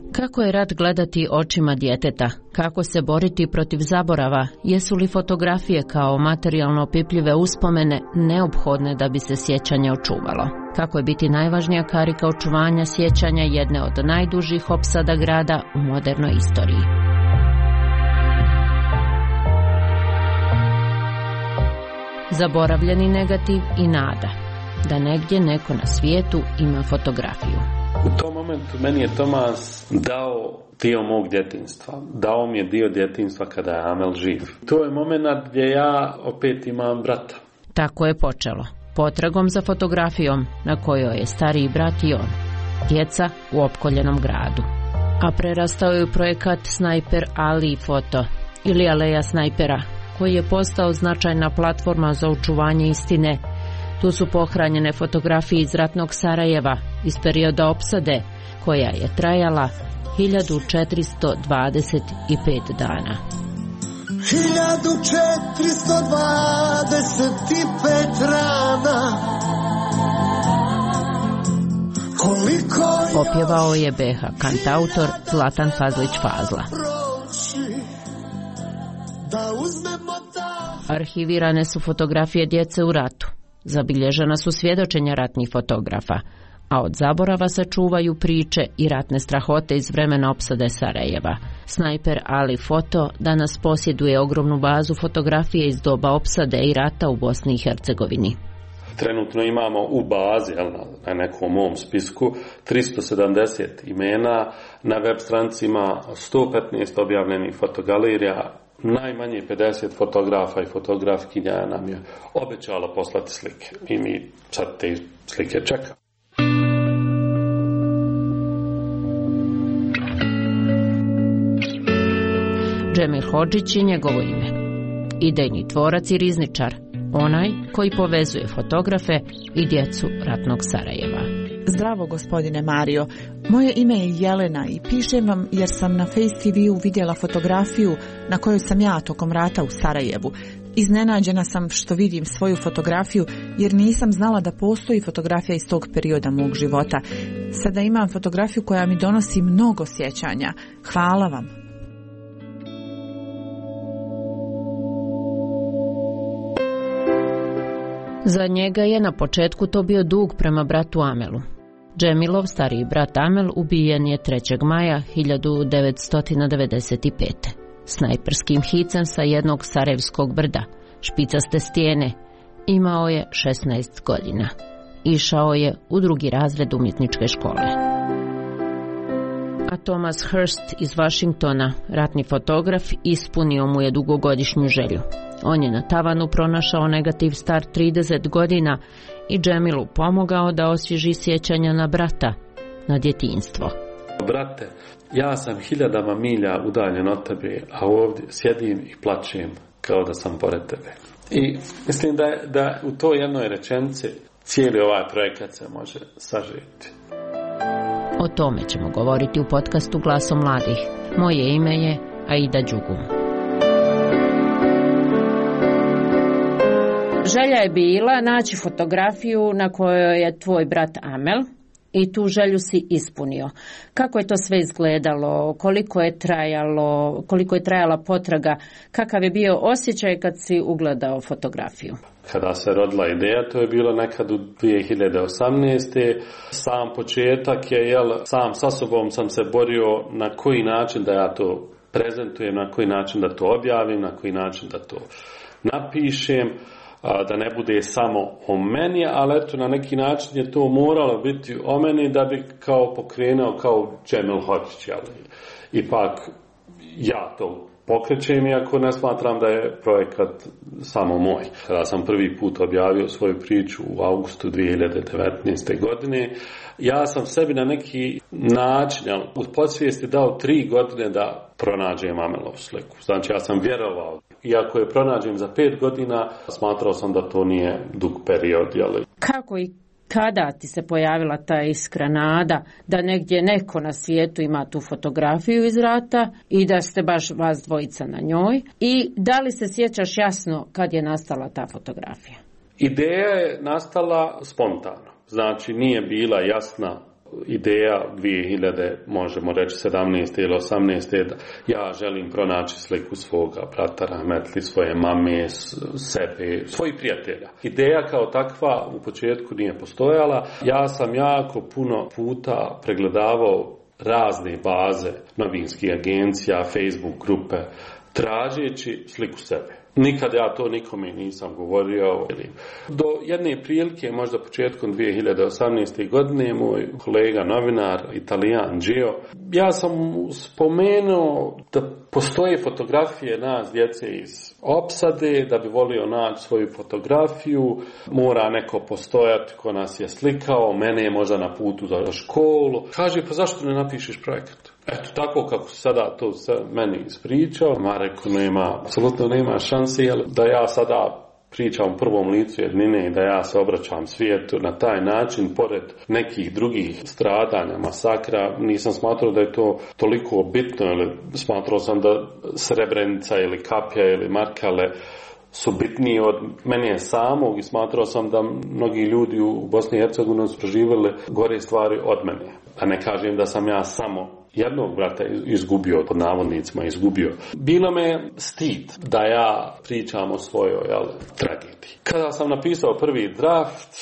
Kako je rat gledati očima djeteta? Kako se boriti protiv zaborava? Jesu li fotografije kao materijalno opipljive uspomene neophodne da bi se sjećanje očuvalo? Kako je biti najvažnija karika očuvanja sjećanja jedne od najdužih opsada grada u modernoj istoriji? Zaboravljeni negativ i nada da negdje neko na svijetu ima fotografiju.
U tom momentu meni je Tomas dao dio mog djetinjstva. Dao mi je dio djetinjstva kada je Amel živ. To je moment gdje ja opet imam brata.
Tako je počelo. Potragom za fotografijom na kojoj je stariji brat i on. Djeca u opkoljenom gradu. A prerastao je u projekat Snajper Ali Foto ili Aleja snajpera, koji je postao značajna platforma za očuvanje istine. Tu su pohranjene fotografije iz ratnog Sarajeva, iz perioda opsade, koja je trajala hiljadu četiristo dvadeset pet dana.
hiljadu četiristo dvadeset pet rana. Koliko
Opjevao je B H kantautor Zlatan Fazlić Fazla. Arhivirane su fotografije djece u ratu. Zabilježena su svjedočenja ratnih fotografa, a od zaborava se čuvaju priče i ratne strahote iz vremena opsade Sarajeva. Snajper Ali Foto danas posjeduje ogromnu bazu fotografije iz doba opsade i rata u Bosni i Hercegovini.
Trenutno imamo u bazi, jel, na nekom mom spisku, tristo sedamdeset imena, na web strancima sto petnaest objavljenih fotogalerija, najmanje pedeset fotografa i fotografkinja nam je obećalo poslati slike. I mi sad te slike čekamo.
Džemil Hodžić je njegovo ime. Idejni tvorac i rizničar, onaj koji povezuje fotografe i djecu ratnog Sarajeva.
Zdravo, gospodine Mario. Moje ime je Jelena i pišem vam jer sam na Face T V-u vidjela fotografiju na kojoj sam ja tokom rata u Sarajevu. Iznenađena sam što vidim svoju fotografiju jer nisam znala da postoji fotografija iz tog perioda mog života. Sada imam fotografiju koja mi donosi mnogo sjećanja. Hvala vam.
Za njega je na početku to bio dug prema bratu Amelu. Džemilov stariji brat Amel ubijen je trećeg maja hiljadu devetsto devedeset pete. Snajperskim hicem sa jednog sarajevskog brda, špicaste stijene. Imao je šesnaest godina. Išao je u drugi razred umjetničke škole. A Thomas Hurst iz Washingtona, ratni fotograf, ispunio mu je dugogodišnju želju. On je na tavanu pronašao negativ star trideset godina i Džemilu pomogao da osvježi sjećanja na brata, na djetinjstvo.
Brate, ja sam hiljadama milja udaljen od tebe, a ovdje sjedim i plačem kao da sam pored tebe. I mislim da, da u toj jednoj rečenici cijeli ovaj projekat se može sažeti.
O tome ćemo govoriti u podcastu Glasom mladih. Moje ime je Aida Đugum. Želja je bila naći fotografiju na kojoj je tvoj brat Amel i tu želju si ispunio. Kako je to sve izgledalo, koliko je trajalo, koliko je trajala potraga, kakav je bio osjećaj kad si ugledao fotografiju?
Kada se rodila ideja, to je bilo nekad u dvije hiljade osamnaeste. Sam početak je, jel, sam sa sobom sam se borio na koji način da ja to prezentujem, na koji način da to objavim, na koji način da to napišem, da ne bude samo o meni, ali eto na neki način je to moralo biti o meni da bi kao pokrenuo kao Džemil Hodžić. Ipak ja to pokrećem, iako ne smatram da je projekat samo moj. Kada sam prvi put objavio svoju priču u augustu dvije hiljade devetnaeste. godine, ja sam sebi na neki način u podsvijesti dao tri godine da pronađem Amelovu sliku. Znači ja sam vjerovao. Iako je pronađem za pet godina, smatrao sam da to nije dug period. Jeli?
Kako i kada ti se pojavila ta iskra nada da negdje neko na svijetu ima tu fotografiju iz rata i da ste baš vas dvojica na njoj? I da li se sjećaš jasno kad je nastala ta fotografija?
Ideja je nastala spontano. Znači nije bila jasna ideja dvije hiljade, možemo reći sedamnaeste ili osamnaeste da ja želim pronaći sliku svoga brata rahmetli, svoje mame, sebe, svojih prijatelja. Ideja kao takva u početku nije postojala. Ja sam jako puno puta pregledavao razne baze novinskih agencija, Facebook grupe, tražeći sliku sebe. Nikad ja to nikome nisam govorio. Do jedne prilike, možda početkom dvije hiljade osamnaeste. godine, moj kolega novinar, Italijan Gio, ja sam spomenuo da postoje fotografije nas, djece iz opsade, da bi volio naći svoju fotografiju, mora neko postojati ko nas je slikao, mene je možda na putu za školu. Kaže, pa zašto ne napišeš projekat? Eto, tako kako sada to se meni ispričao, ma rekao, nema, apsolutno nema šanse, jer da ja sada pričam u prvom licu jednine i da ja se obraćam svijetu na taj način, pored nekih drugih stradanja, masakra, nisam smatrao da je to toliko bitno, ili smatrao sam da Srebrenica ili Kapja ili Markale su bitniji od mene samog i smatrao sam da mnogi ljudi u Bosni i Hercegovini su proživjeli gore stvari od mene. A ne kažem da sam ja samo jednog brata izgubio, pod navodnicima izgubio. Bilo me stid da ja pričam o svojoj jel, tragediji. Kada sam napisao prvi draft,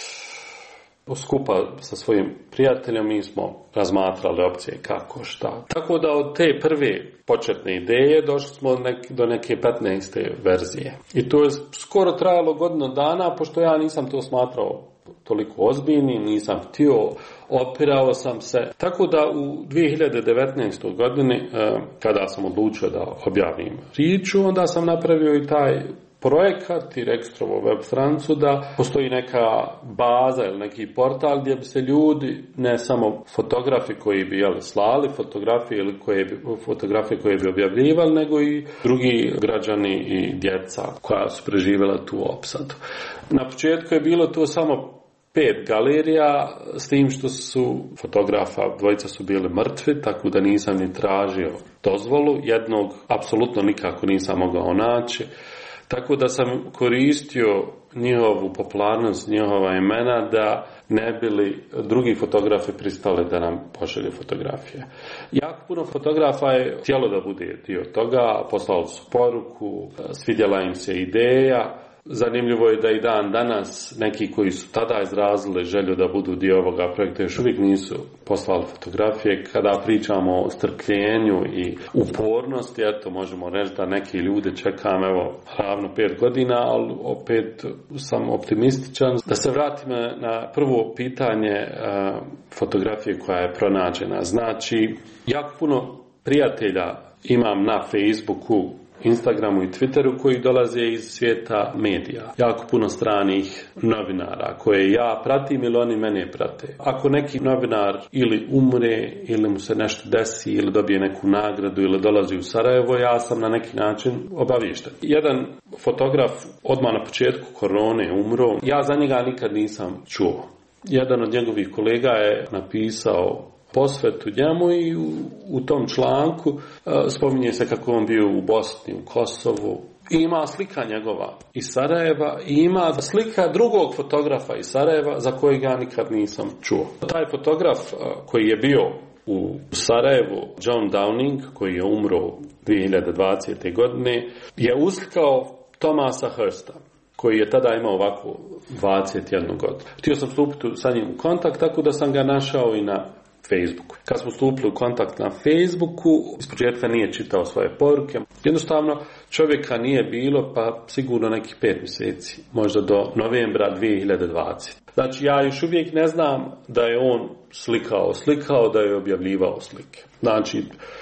skupa sa svojim prijateljom mi smo razmatrali opcije kako, šta. Tako da od te prve početne ideje došli smo nek, do neke petnaeste verzije. I to je skoro trajalo godinu dana, pošto ja nisam to smatrao toliko ozbiljnim, nisam htio, opirao sam se. Tako da u dvije hiljade devetnaestoj. godini, kada sam odlučio da objavim priču, onda sam napravio i taj projekat i registrovo web stranicu da postoji neka baza ili neki portal gdje bi se ljudi, ne samo fotografi koji bi jeli, slali fotografije ili koje bi, fotografije koje bi objavljivali, nego i drugi građani i djeca koja su preživjela tu opsadu. Na početku je bilo to samo pet galerija, s tim što su fotografa, dvojica su bili mrtvi, tako da nisam ni tražio dozvolu, jednog apsolutno nikako nisam mogao naći. Tako da sam koristio njihovu popularnost, njihova imena da ne bili drugi fotografi pristali da nam pošalju fotografije. Jako puno fotografa je htjelo da bude dio toga, poslali su poruku, svidjela im se ideja. Zanimljivo je da i dan danas neki koji su tada izrazili želju da budu dio ovoga projekta još uvijek nisu poslali fotografije. Kada pričamo o strpljenju i upornosti, eto možemo reći da neki ljude čekam evo ravno pet godina, ali opet sam optimističan. Da se vratim na prvo pitanje uh, fotografije koja je pronađena. Znači, jako puno prijatelja imam na Facebooku, Instagramu i Twitteru koji dolaze iz svijeta medija. Jako puno stranih novinara koje ja pratim ili oni mene prate. Ako neki novinar ili umre ili mu se nešto desi ili dobije neku nagradu ili dolazi u Sarajevo, ja sam na neki način obaviješten. Jedan fotograf odmah na početku korone umro. Ja za njega nikad nisam čuo. Jedan od njegovih kolega je napisao posvetu njemu i u, u tom članku uh, spominje se kako on bio u Bosni, u Kosovu. I ima slika njegova iz Sarajeva i ima slika drugog fotografa iz Sarajeva za kojeg ja nikad nisam čuo. Taj fotograf uh, koji je bio u Sarajevu, John Downing, koji je umro dvije hiljade dvadesete. godine, je uslikao Thomasa Hursta, koji je tada imao ovako dvadeset jednu godinu. Htio sam stupiti sa njim u kontakt, tako da sam ga našao i na Facebooku. Kad smo stupili u kontakt na Facebooku, ispočetka nije čitao svoje poruke. Jednostavno, čovjeka nije bilo, pa sigurno nekih pet mjeseci, možda do novembra dvije hiljade dvadesete. Znači, ja još uvijek ne znam da je on slikao, slikao, da je objavljivao slike. Znači,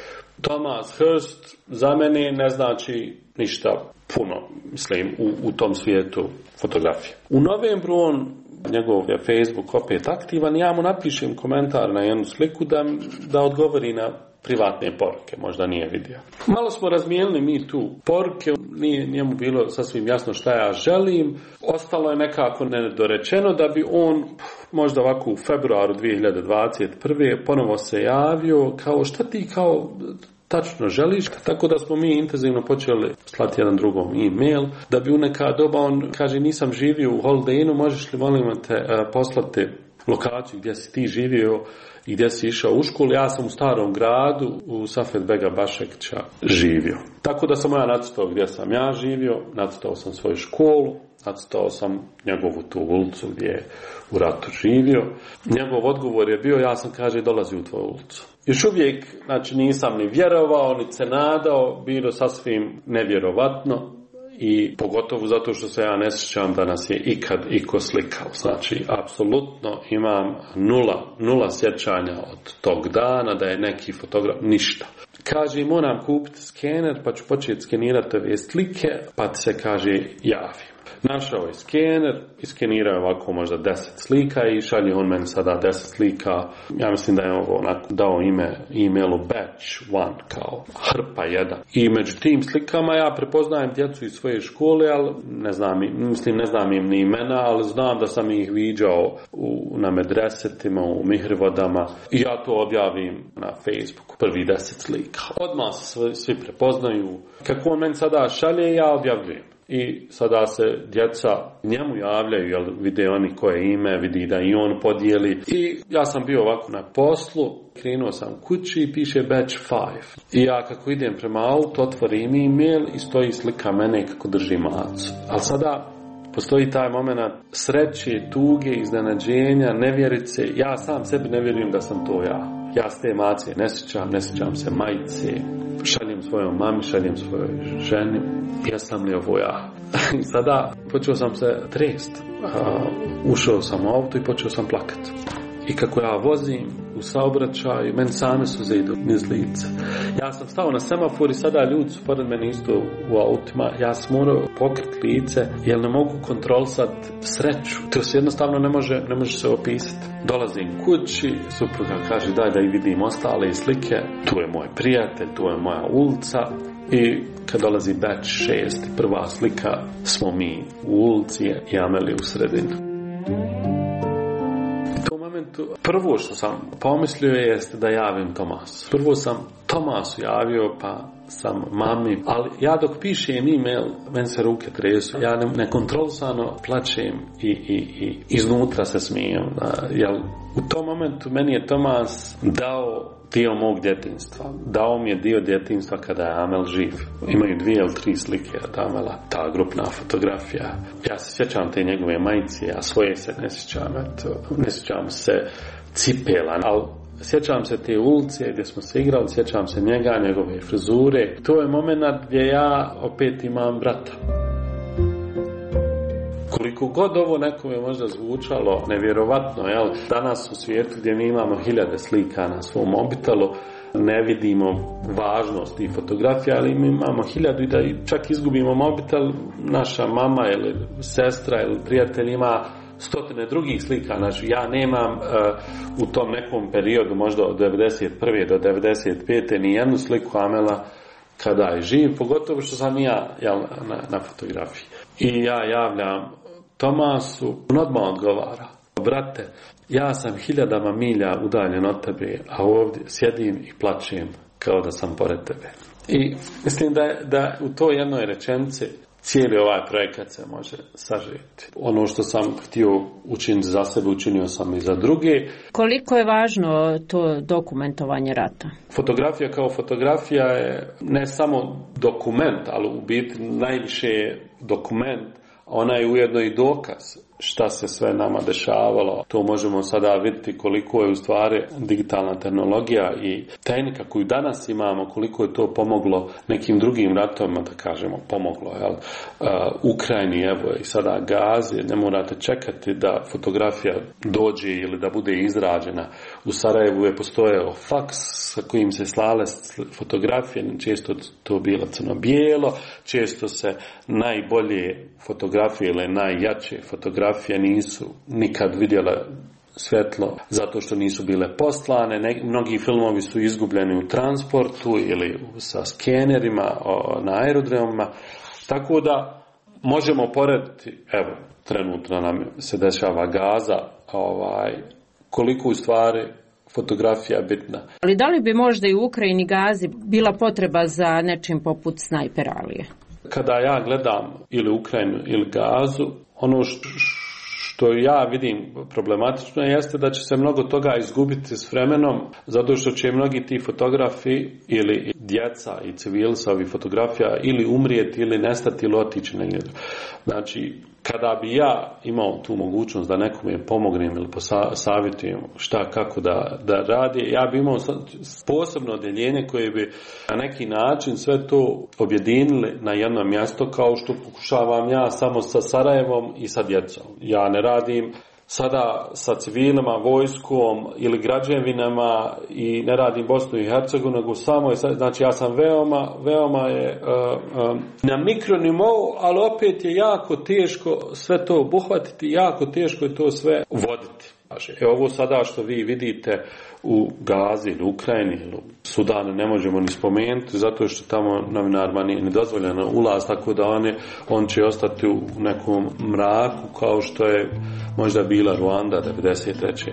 Thomas Hurst za mene ne znači ništa puno, mislim, u, u tom svijetu fotografije. U novembru on, njegov je Facebook opet aktivan, ja mu napišem komentar na jednu sliku da, da odgovori na privatne poruke, možda nije vidio. Malo smo razmijenili mi tu poruke, nije njemu bilo sasvim jasno šta ja želim, ostalo je nekako nedorečeno da bi on možda ovako u februaru dvije hiljade dvadeset prve. ponovo se javio kao šta ti kao tačno želiš, tako da smo mi intenzivno počeli slati jedan drugom e-mail, da bi u neka doba on kaže nisam živio u Holiday Innu, možeš li molim te poslati lokaciju gdje si ti živio i gdje si išao u školu. Ja sam u Starom gradu u Safet Bega Bašekća živio. Tako da sam ja nacrtao gdje sam ja živio, nacrtao sam svoju školu, nacrtao sam njegovu tu ulicu gdje je u ratu živio. Njegov odgovor je bio, ja sam, kaže, dolazi u tvoju ulicu. Još uvijek, znači, nisam ni vjerovao, ni se nadao, bilo sasvim nevjerovatno i pogotovo zato što se ja ne sjećam da nas je ikad iko slikao. Znači, apsolutno imam nula, nula sjećanja od tog dana da je neki fotograf, ništa. Kaže, moram kupiti skener, pa ću početi skenirati ove slike, pa ti se, kaže, javim. Našao je skener, iskenirao je ovako možda deset slika i šalje on meni sada deset slika. Ja mislim da je ovo onako dao ime e-mailu batch one, kao hrpa jedan. I među tim slikama ja prepoznajem djecu iz svoje škole, ali ne znam, mislim ne znam im ni imena, ali znam da sam ih viđao u, na medresetima, u Mihrivodama i ja to objavim na Facebooku, prvi deset slika. Odmah se svi, svi prepoznaju. Kako on meni sada šalje, ja objavljujem. I sada se djeca njemu javljaju, jer vide oni koje ime, vidi da i on podijeli. I ja sam bio ovako na poslu, krenuo sam kući i piše batch five. I ja kako idem prema autu, otvorim e-mail i stoji slika mene kako drži macu. Ali sada postoji taj moment sreće, tuge, iznenađenja, nevjerice. Ja sam sebi ne vjerujem da sam to ja. Ja s te mace ne sjećam, ne sjećam se majice. Šaljem svojom mami, šaljem svojoj ženi. Jesam li ovo ja? I sada počeo sam se trest. Uh, ušao sam u auto i počeo sam plakati. I kako ja vozim u saobraćaju, meni same suze idu niz lice. Ja sam stao na semafor i sada ljudi su pored mene isto u autima. Ja sam morao pokriti lice jer ne mogu kontrolisati sreću. To se jednostavno ne može, ne može se opisati. Dolazim kući, supruga kaže daj da i vidim ostale slike. Tu je moj prijatelj, tu je moja ulica. I kad dolazi batch šest, prva slika, smo mi u ulici i Ameli u sredini. Prvo što sam pomislio jeste da javim Tomasu. Prvo sam Tomasu javio, pa sam mami, ali ja dok pišem e-mail, meni se ruke tresu, ja ne, nekontrolisano plačem i, i, i iznutra se smijem. Jer u tom momentu meni je Tomas dao dio mog djetinjstva. Dao mi je dio djetinjstva kada je Amel živ. Imaju dvije ili tri slike od Amela, ta grupna fotografija. Ja se sjećam te njegove majice, a svoje se ne sjećam, eto, ne sjećam se cipela, ali sjećam se te ulice gdje smo se igrali, sjećam se njega, njegove frizure. To je moment gdje ja opet imam brata. Koliko god ovo nekome možda zvučalo nevjerovatno, jel? Danas u svijetu gdje mi imamo hiljade slika na svom mobitelu, ne vidimo važnost i fotografija, ali mi imamo hiljadu i da čak izgubimo mobitel, naša mama ili sestra ili prijatelj ima stotine drugih slika. Znači ja nemam uh, u tom nekom periodu, možda od devedeset prve do devedeset pete ni jednu sliku Amela kada je živ, pogotovo što sam ja jel, na, na fotografiji. I ja javljam Tomasu, on odmah odgovara, brate, ja sam hiljadama milja udaljen od tebe, a ovdje sjedim i plačem kao da sam pored tebe. I mislim da, da u toj jednoj rečenici cijeli ovaj projekat se može sažeti. Ono što sam htio učiniti za sebe, učinio sam i za druge.
Koliko je važno to dokumentovanje rata?
Fotografija kao fotografija je ne samo dokument, ali u biti najviše je dokument, ona je ujedno i dokaz šta se sve nama dešavalo. To možemo sada vidjeti koliko je u stvari digitalna tehnologija i tehnika koju danas imamo, koliko je to pomoglo nekim drugim ratovima, da kažemo, pomoglo. Jel? Uh, Ukrajini, evo i sada Gazi, ne morate čekati da fotografija dođe ili da bude izrađena. U Sarajevu je postojao faks sa kojim se slale fotografije, često to bilo crno-bijelo, često se najbolje fotografije ili najjače fotografije nisu nikad vidjele svjetlo zato što nisu bile poslane. Ne, mnogi filmovi su izgubljeni u transportu ili sa skenerima o, na aerodromima. Tako da možemo porediti, evo, trenutno nam se dešava Gaza, ovaj, koliko u stvari fotografija bitna.
Ali da li bi možda i u Ukrajini Gazi bila potreba za nečim poput Snajper Alije?
Kada ja gledam ili Ukrajinu ili Gazu, ono što što ja vidim problematično jeste da će se mnogo toga izgubiti s vremenom, zato što će mnogi ti fotografi ili djeca i civili sa ovih fotografija ili umrijeti ili nestati ili otići negdje. Znači, kada bi ja imao tu mogućnost da nekome pomognem ili savjetujem šta, kako da, da radi, ja bi imao posebno odjeljenje koje bi na neki način sve to objedinili na jedno mjesto, kao što pokušavam ja samo sa Sarajevom i sa djecom. Ja ne radim sada sa civilima, vojskom ili građevinama i ne radim Bosnu i Hercegovinu, nego samo je, znači ja sam veoma, veoma je uh, um, na mikronivou, ali opet je jako teško sve to obuhvatiti, jako teško je to sve voditi. E ovo sada što vi vidite u Gazi ili Ukrajini ili Sudanu ne možemo ni spomenuti, zato što tamo novinarima nije ni dozvoljeno ulaz, tako da one, on će ostati u nekom mraku kao što je možda bila Ruanda devedeset treće.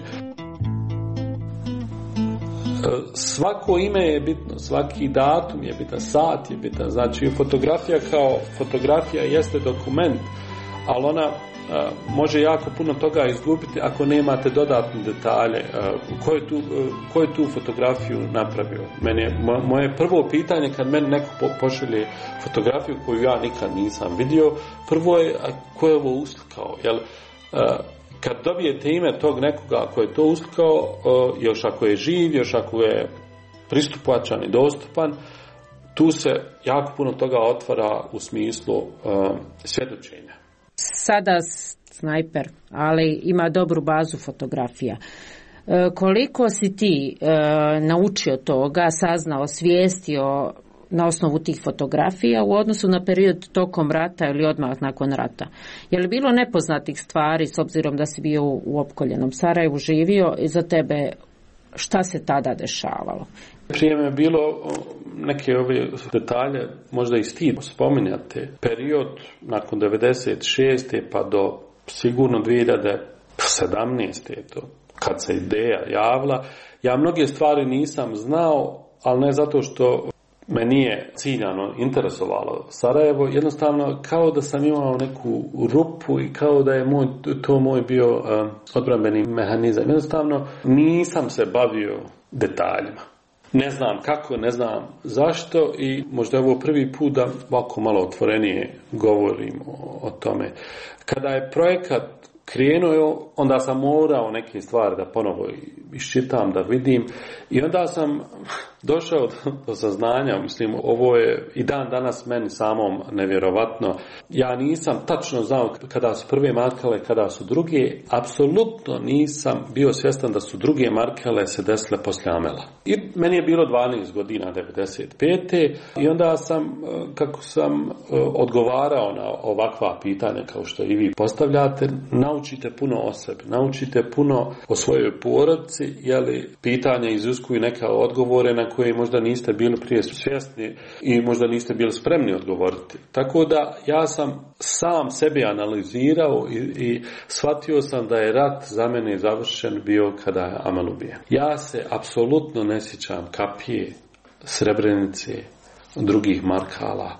Svako ime je bitno, svaki datum je bitan, sat je bitan, znači fotografija kao fotografija jeste dokument, ali ona Uh, može jako puno toga izgubiti ako nemate dodatne detalje. Uh, ko je tu, uh, ko je tu fotografiju napravio? Mene, mo, moje prvo pitanje kad meni neko po, pošalje fotografiju koju ja nikad nisam vidio, prvo je a, ko je ovo uslikao? Jel, uh, kad dobijete ime tog nekoga ko je to uslikao, uh, još ako je živ, još ako je pristupačan i dostupan, tu se jako puno toga otvara u smislu uh, svjedočenja.
Sada snajper, ali ima dobru bazu fotografija. E, koliko si ti e, naučio toga, saznao, svijestio na osnovu tih fotografija u odnosu na period tokom rata ili odmah nakon rata? Je li bilo nepoznatih stvari s obzirom da si bio u, u opkoljenom Sarajevu živio i za tebe šta se tada dešavalo?
Prije me je bilo neke ove detalje, možda i stid spominjate, period nakon devedeset šeste pa do sigurno dvije hiljade sedamnaeste to, kad se ideja javila, ja mnoge stvari nisam znao, ali ne zato što me nije ciljano interesovalo Sarajevo, jednostavno kao da sam imao neku rupu i kao da je moj, to moj bio uh, odbrambeni mehanizam. Jednostavno nisam se bavio detaljima. Ne znam kako, ne znam zašto i možda je ovo prvi put da ovako malo otvorenije govorim o, o tome. Kada je projekat krenuo, onda sam morao neke stvari da ponovo iščitam, da vidim i onda sam došao do saznanja, mislim, ovo je i dan danas meni samom nevjerovatno. Ja nisam tačno znao kada su prve markale, kada su druge, apsolutno nisam bio svjestan da su druge markale se desile poslije Amela. I meni je bilo dvanaest godina, devedeset pete i onda sam, kako sam odgovarao na ovakva pitanja kao što i vi postavljate, naučite puno o sebi, naučite puno o svojoj porodici, jeli pitanja iziskuju neke odgovore na koje možda niste bili prije svjesni i možda niste bili spremni odgovoriti. Tako da ja sam sam sebi analizirao i, i shvatio sam da je rat za mene završen bio kada je Amel ubijen. Ja se apsolutno ne sjećam Kapije, Srebrenice, drugih markala.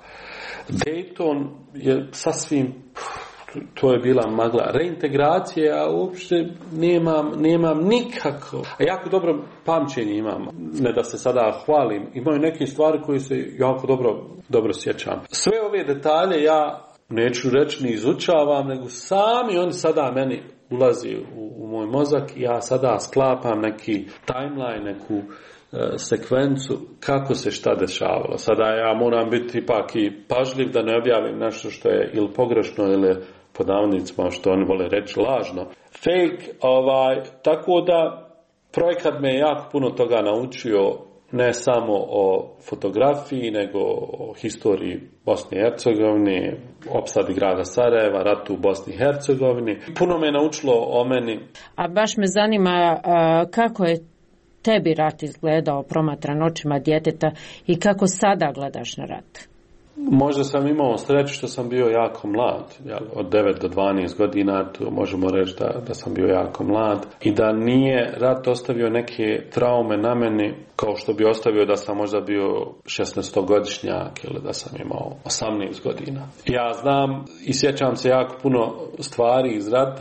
Dayton je sasvim, to je bila magla. Reintegracija, ja uopšte nemam, nemam nikako. A jako dobro pamćenje imam. Ne da se sada hvalim. Imaju neke stvari koje se jako dobro, dobro sjećam. Sve ove detalje ja neću reći ni izučavam, nego sami oni sada meni ulazi u, u moj mozak i ja sada sklapam neki timeline, neku sekvencu kako se šta dešavalo. Sada ja moram biti ipak i pažljiv da ne objavim nešto što je ili pogrešno ili pod navodnicima što oni vole reći lažno. Fake, ovaj, tako da projekat me jako puno toga naučio, ne samo o fotografiji, nego o historiji Bosne i Hercegovine, opsadi grada Sarajeva, ratu u Bosni i Hercegovini. Puno me naučilo o meni.
A baš me zanima a, kako je tebi rat izgledao promatran očima djeteta i kako sada gledaš na rat?
Možda sam imao sreću što sam bio jako mlad, jel, od devet do dvanaest godina, to možemo reći da, da sam bio jako mlad i da nije rat ostavio neke traume na meni kao što bi ostavio da sam možda bio šesnaestogodišnjak ili da sam imao osamnaest godina. Ja znam i sjećam se jako puno stvari iz rata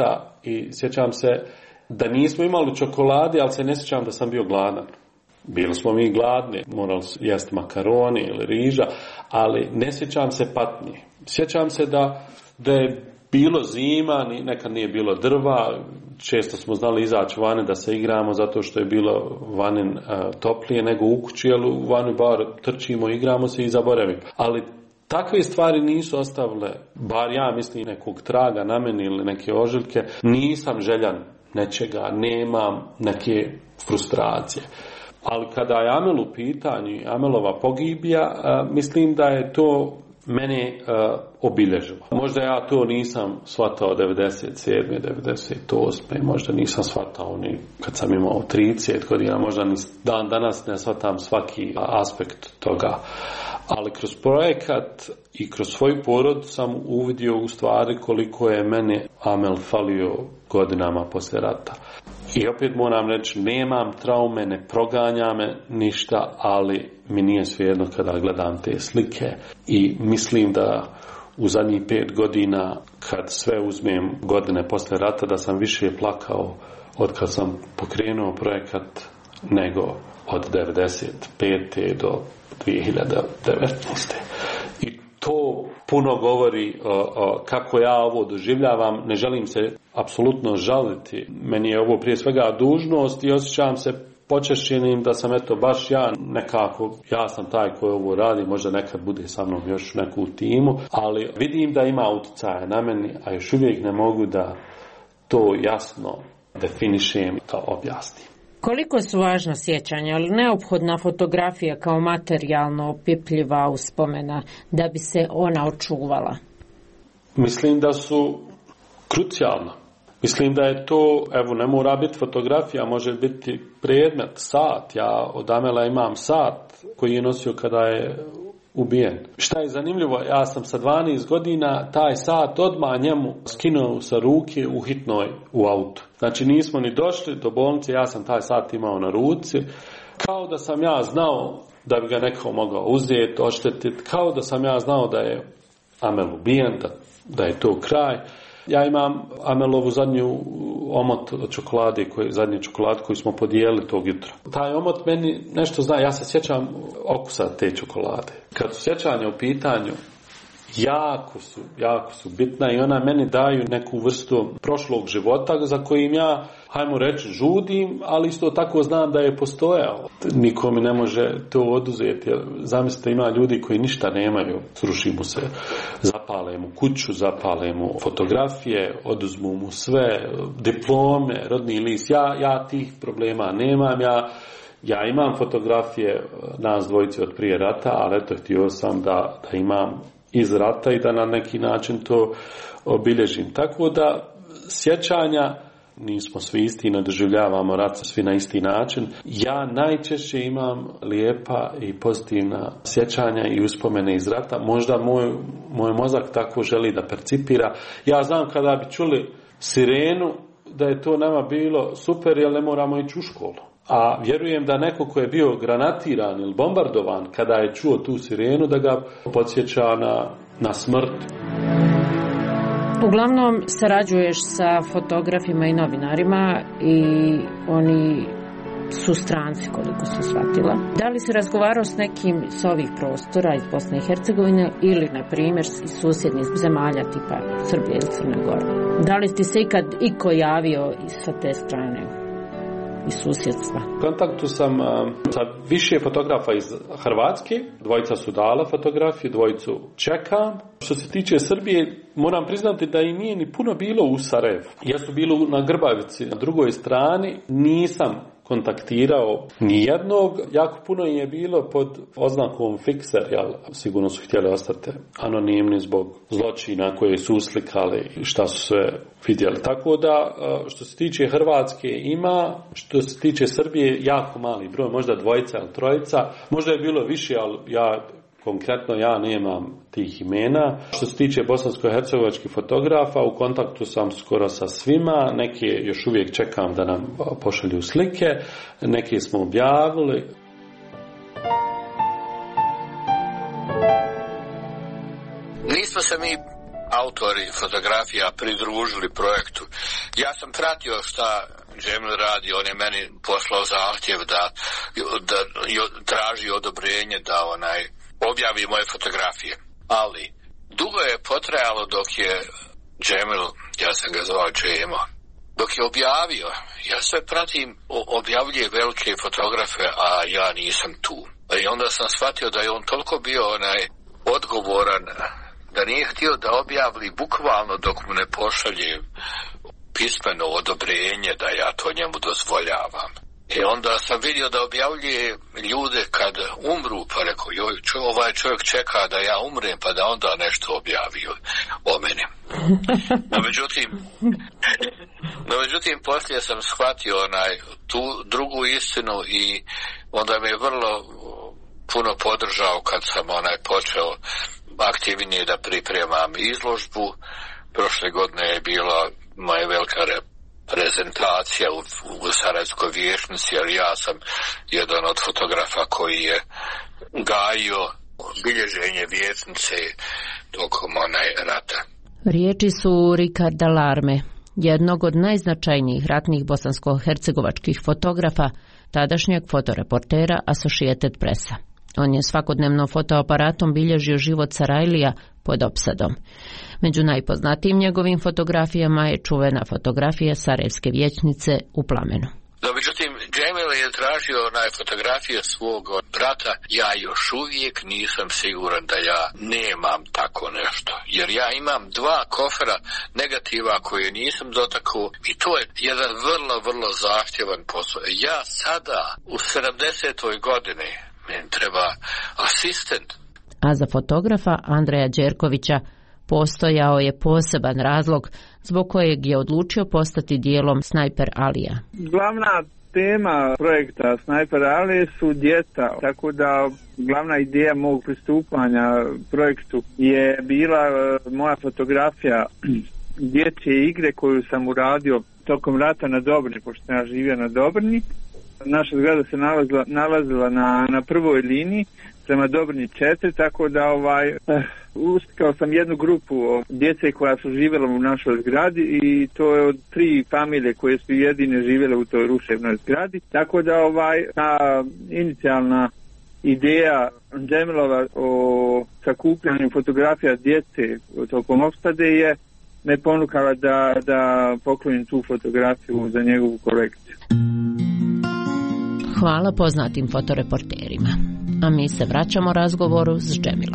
i sjećam se da nismo imali čokolade, ali se ne sjećam da sam bio gladan. Bili smo mi gladni, morali jesti makaroni ili riža, ali ne sjećam se patnje. Sjećam se da, da je bilo zima, nekad nije bilo drva, često smo znali izaći vani da se igramo zato što je bilo vani uh, toplije nego u kući, ali u vani bar trčimo, igramo se i zaboravimo. Ali takve stvari nisu ostavile, bar ja mislim, nekog traga na meni ili neke ožiljke. Nisam željan nečega, nemam neke frustracije. Ali kada je Amel u pitanju, Amelova pogibija, uh, mislim da je to mene uh, obilježilo. Možda ja to nisam shvatao devedeset sedme, devedeset osme, možda nisam shvatao ni kad sam imao trideset godina, možda ni dan danas ne shvatam svaki aspekt toga. Ali kroz projekat i kroz svoju porod sam uvidio u stvari koliko je mene Amel falio godinama poslije rata. I opet moram reći, nemam traume, ne proganja me ništa, ali mi nije svejedno kada gledam te slike i mislim da u zadnjih pet godina, kad sve uzmem godine poslije rata, da sam više plakao od kad sam pokrenuo projekat nego od devedeset pete do dvije hiljade devetnaeste. I to puno govori o, o, kako ja ovo doživljavam. Ne želim se apsolutno žaliti. Meni je ovo prije svega dužnost i osjećam se počešćenim da sam eto baš ja nekako, ja sam taj koji ovo radi, možda nekad bude sa mnom još neku timu, ali vidim da ima utjecaja na meni, a još uvijek ne mogu da to jasno definišem i to objasnim.
Koliko su važna sjećanja, ali neophodna fotografija kao materijalno opipljiva uspomena da bi se ona očuvala?
Mislim da su krucijalna. Mislim da je to, evo, ne mora biti fotografija, može biti predmet, sat. Ja od Amela imam sat koji je nosio kada je ubijen. Šta je zanimljivo, ja sam sa dvanaest godina taj sat odmah njemu skinuo sa ruke u hitnoj u autu. Znači nismo ni došli do bolnice, ja sam taj sat imao na ruci, kao da sam ja znao da bi ga neko mogao uzeti, oštetiti, kao da sam ja znao da je Amel ubijen, da, da je to kraj. Ja imam Amelovu zadnju omot od čokolade, koji, zadnji čokolad koji smo podijelili tog jutra. Taj omot meni nešto zna, ja se sjećam okusa te čokolade. Kad su sjećanja u pitanju, jako su, jako su bitna i ona meni daju neku vrstu prošlog života za kojim ja, hajmo reći, žudim, ali isto tako znam da je postojao. Niko mi ne može to oduzeti. Zamislite, ima ljudi koji ništa nemaju, sruši mu se, zapale mu kuću, zapale mu fotografije, oduzmu mu sve, diplome, rodni list. Ja, ja tih problema nemam, ja Ja imam fotografije nas dvojice od prije rata, ali eto, htio sam da, da imam iz rata i da na neki način to obilježim. Tako da sjećanja, nismo svi isti, ne doživljavamo rat svi na isti način. Ja najčešće imam lijepa i pozitivna sjećanja i uspomene iz rata. Možda moj, moj mozak tako želi da percipira. Ja znam kada bi čuli sirenu da je to nama bilo super, jer ne moramo ići u školu. A vjerujem da neko ko je bio granatiran ili bombardovan, kada je čuo tu sirenu, da ga podsjeća na, na smrt.
Uglavnom sarađuješ sa fotografima i novinarima i oni su stranci, koliko su shvatila. Da li si razgovarao s nekim s ovih prostora iz Bosne i Hercegovine ili, na primjer, iz susjednih zemalja tipa Srbije ili Crne Gore? Da li ti se ikad iko javio sa te strane? I susjedstva.
U kontaktu sam uh, sa više fotografa iz Hrvatske, dvojica su dala fotografije, dvojicu čekam. Što se tiče Srbije, moram priznati da i nije ni puno bilo u Sarajevu. Ja su bili na Grbavici, na drugoj strani, nisam kontaktirao nijednog, jako puno je bilo pod oznakom fikser, jel, sigurno su htjeli ostati anonimni zbog zločina koje su uslikali i šta su sve vidjeli. Tako da, što se tiče Hrvatske ima, što se tiče Srbije, jako mali broj, možda dvojica ili trojica, možda je bilo više, ali ja konkretno ja nemam tih imena. Što se tiče bosansko-hercegovačkih fotografa, u kontaktu sam skoro sa svima, neke još uvijek čekam da nam pošalju slike, neke smo objavili.
Nismo se mi autori fotografija pridružili projektu. Ja sam pratio šta Džemil radi, on je meni poslao zahtjev da, da traži odobrenje da onaj objavi moje fotografije. Ali dugo je potrajalo dok je Džemil, ja sam ga zvao Džemo, dok je objavio. Ja sve pratim, objavljuje velike fotografe, a ja nisam tu. I onda sam shvatio da je on toliko bio onaj odgovoran, da nije htio da objavili bukvalno dok mu ne pošalje pismeno odobrenje da ja to njemu dozvoljavam. I onda sam vidio da objavljuje ljude kad umru, pa rekao, joj, čo, ovaj čovjek čeka da ja umrem, pa da onda nešto objavi o meni. No, međutim, no, međutim, poslije sam shvatio onaj, tu drugu istinu i onda me je vrlo puno podržao kad sam onaj počeo aktivnije da pripremam izložbu. Prošle godine je bila moja velika prezentacija u, u Sarajevskoj vijećnici, jer ja sam jedan od fotografa koji je gajio bilježenje vijećnice tokom onaj rata.
Riječi su Ricarda Larme, jednog od najznačajnijih ratnih bosansko-hercegovačkih fotografa, tadašnjeg fotoreportera Associated Pressa. On je svakodnevno fotoaparatom bilježio život Sarajlija pod opsadom. Među najpoznatijim njegovim fotografijama je čuvena fotografija Sarajevske vijećnice u plamenu.
No, međutim, Džemil je tražio onaj fotografije svog brata. Ja još uvijek nisam siguran da ja nemam tako nešto. Jer ja imam dva kofera negativa koje nisam dotakao i to je jedan vrlo, vrlo zahtjevan posao. Ja sada u sedamdesetoj godini meni treba asistent.
A za fotografa Andreja Đerkovića postojao je poseban razlog zbog kojeg je odlučio postati dijelom Snajper Alija.
Glavna tema projekta Snajper Ali su djeca, tako da glavna ideja mog pristupanja projektu je bila moja fotografija dječje igre koju sam uradio tokom rata na Dobrni, pošto sam ja živio na Dobrni. Naša zgrada se nalazila, nalazila na, na prvoj liniji prema Dobrni četiri, tako da ovaj, eh, uspikao sam jednu grupu djece koja su živjela u našoj zgradi i to je od tri familije koje su jedine živjele u toj ruševnoj zgradi, tako da ovaj, ta inicijalna ideja Džemilova o sakupljanju fotografija djece tokom opsade je me ponukala da, da poklonim tu fotografiju za njegovu kolekciju.
Hvala poznatim fotoreporterima. A mi se vraćamo razgovoru s Džemilom.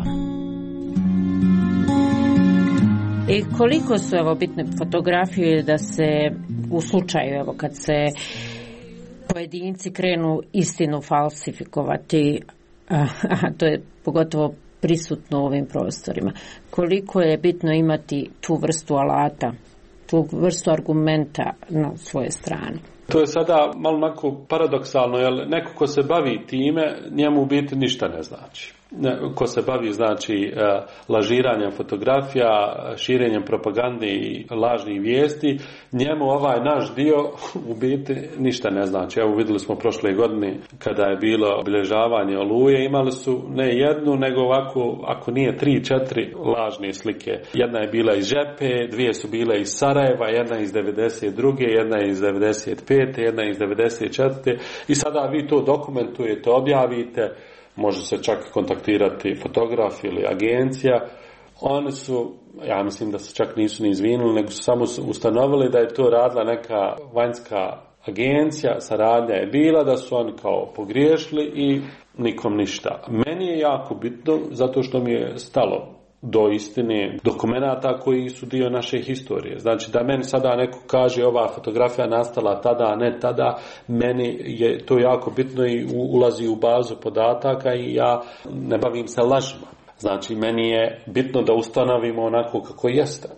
I koliko su evo bitne fotografije da se u slučaju evo kad se pojedinci krenu istinu falsifikovati, a, a to je pogotovo prisutno u ovim prostorima. Koliko je bitno imati tu vrstu alata, tu vrstu argumenta na svoje strane?
To je sada malo onako paradoksalno, jer neko ko se bavi time, njemu u biti ništa ne znači. Ko se bavi, znači, lažiranjem fotografija, širenjem propagande i lažnih vijesti, njemu ovaj naš dio u biti ništa ne znači. Evo vidjeli smo prošle godine kada je bilo obilježavanje Oluje, imali su ne jednu, nego ovako, ako nije tri, četiri lažne slike. Jedna je bila iz Žepe, dvije su bile iz Sarajeva, jedna iz devedeset druge, jedna iz devedeset pete, jedna iz devedeset četvrte i sada vi to dokumentujete, objavite. Može se čak kontaktirati fotograf ili agencija. Oni su, ja mislim da se čak nisu ni izvinuli, nego su samo ustanovili da je to radila neka vanjska agencija, saradnja je bila, da su oni kao pogriješili i nikom ništa. Meni je jako bitno zato što mi je stalo do istine dokumenata koji su dio naše historije. Znači da meni sada neko kaže ova fotografija nastala tada, a ne tada, meni je to jako bitno i ulazi u bazu podataka i ja ne bavim se lažima. Znači meni je bitno da ustanovimo onako kako jeste.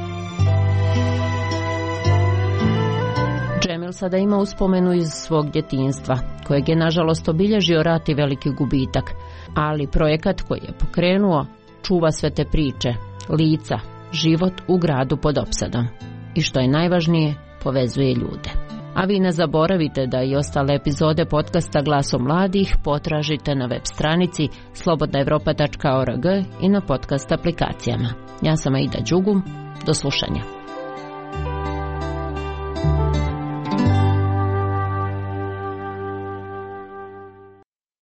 Džemil sada ima uspomenu iz svog djetinjstva, kojeg je nažalost obilježio rat i veliki gubitak, ali projekat koji je pokrenuo čuva sve te priče, lica, život u gradu pod opsadom i što je najvažnije, povezuje ljude. A vi ne zaboravite da i ostale epizode podcasta Glasom mladih potražite na web stranici slobodna evropa tačka org i na podcast aplikacijama. Ja sam Aida Đugum, do slušanja.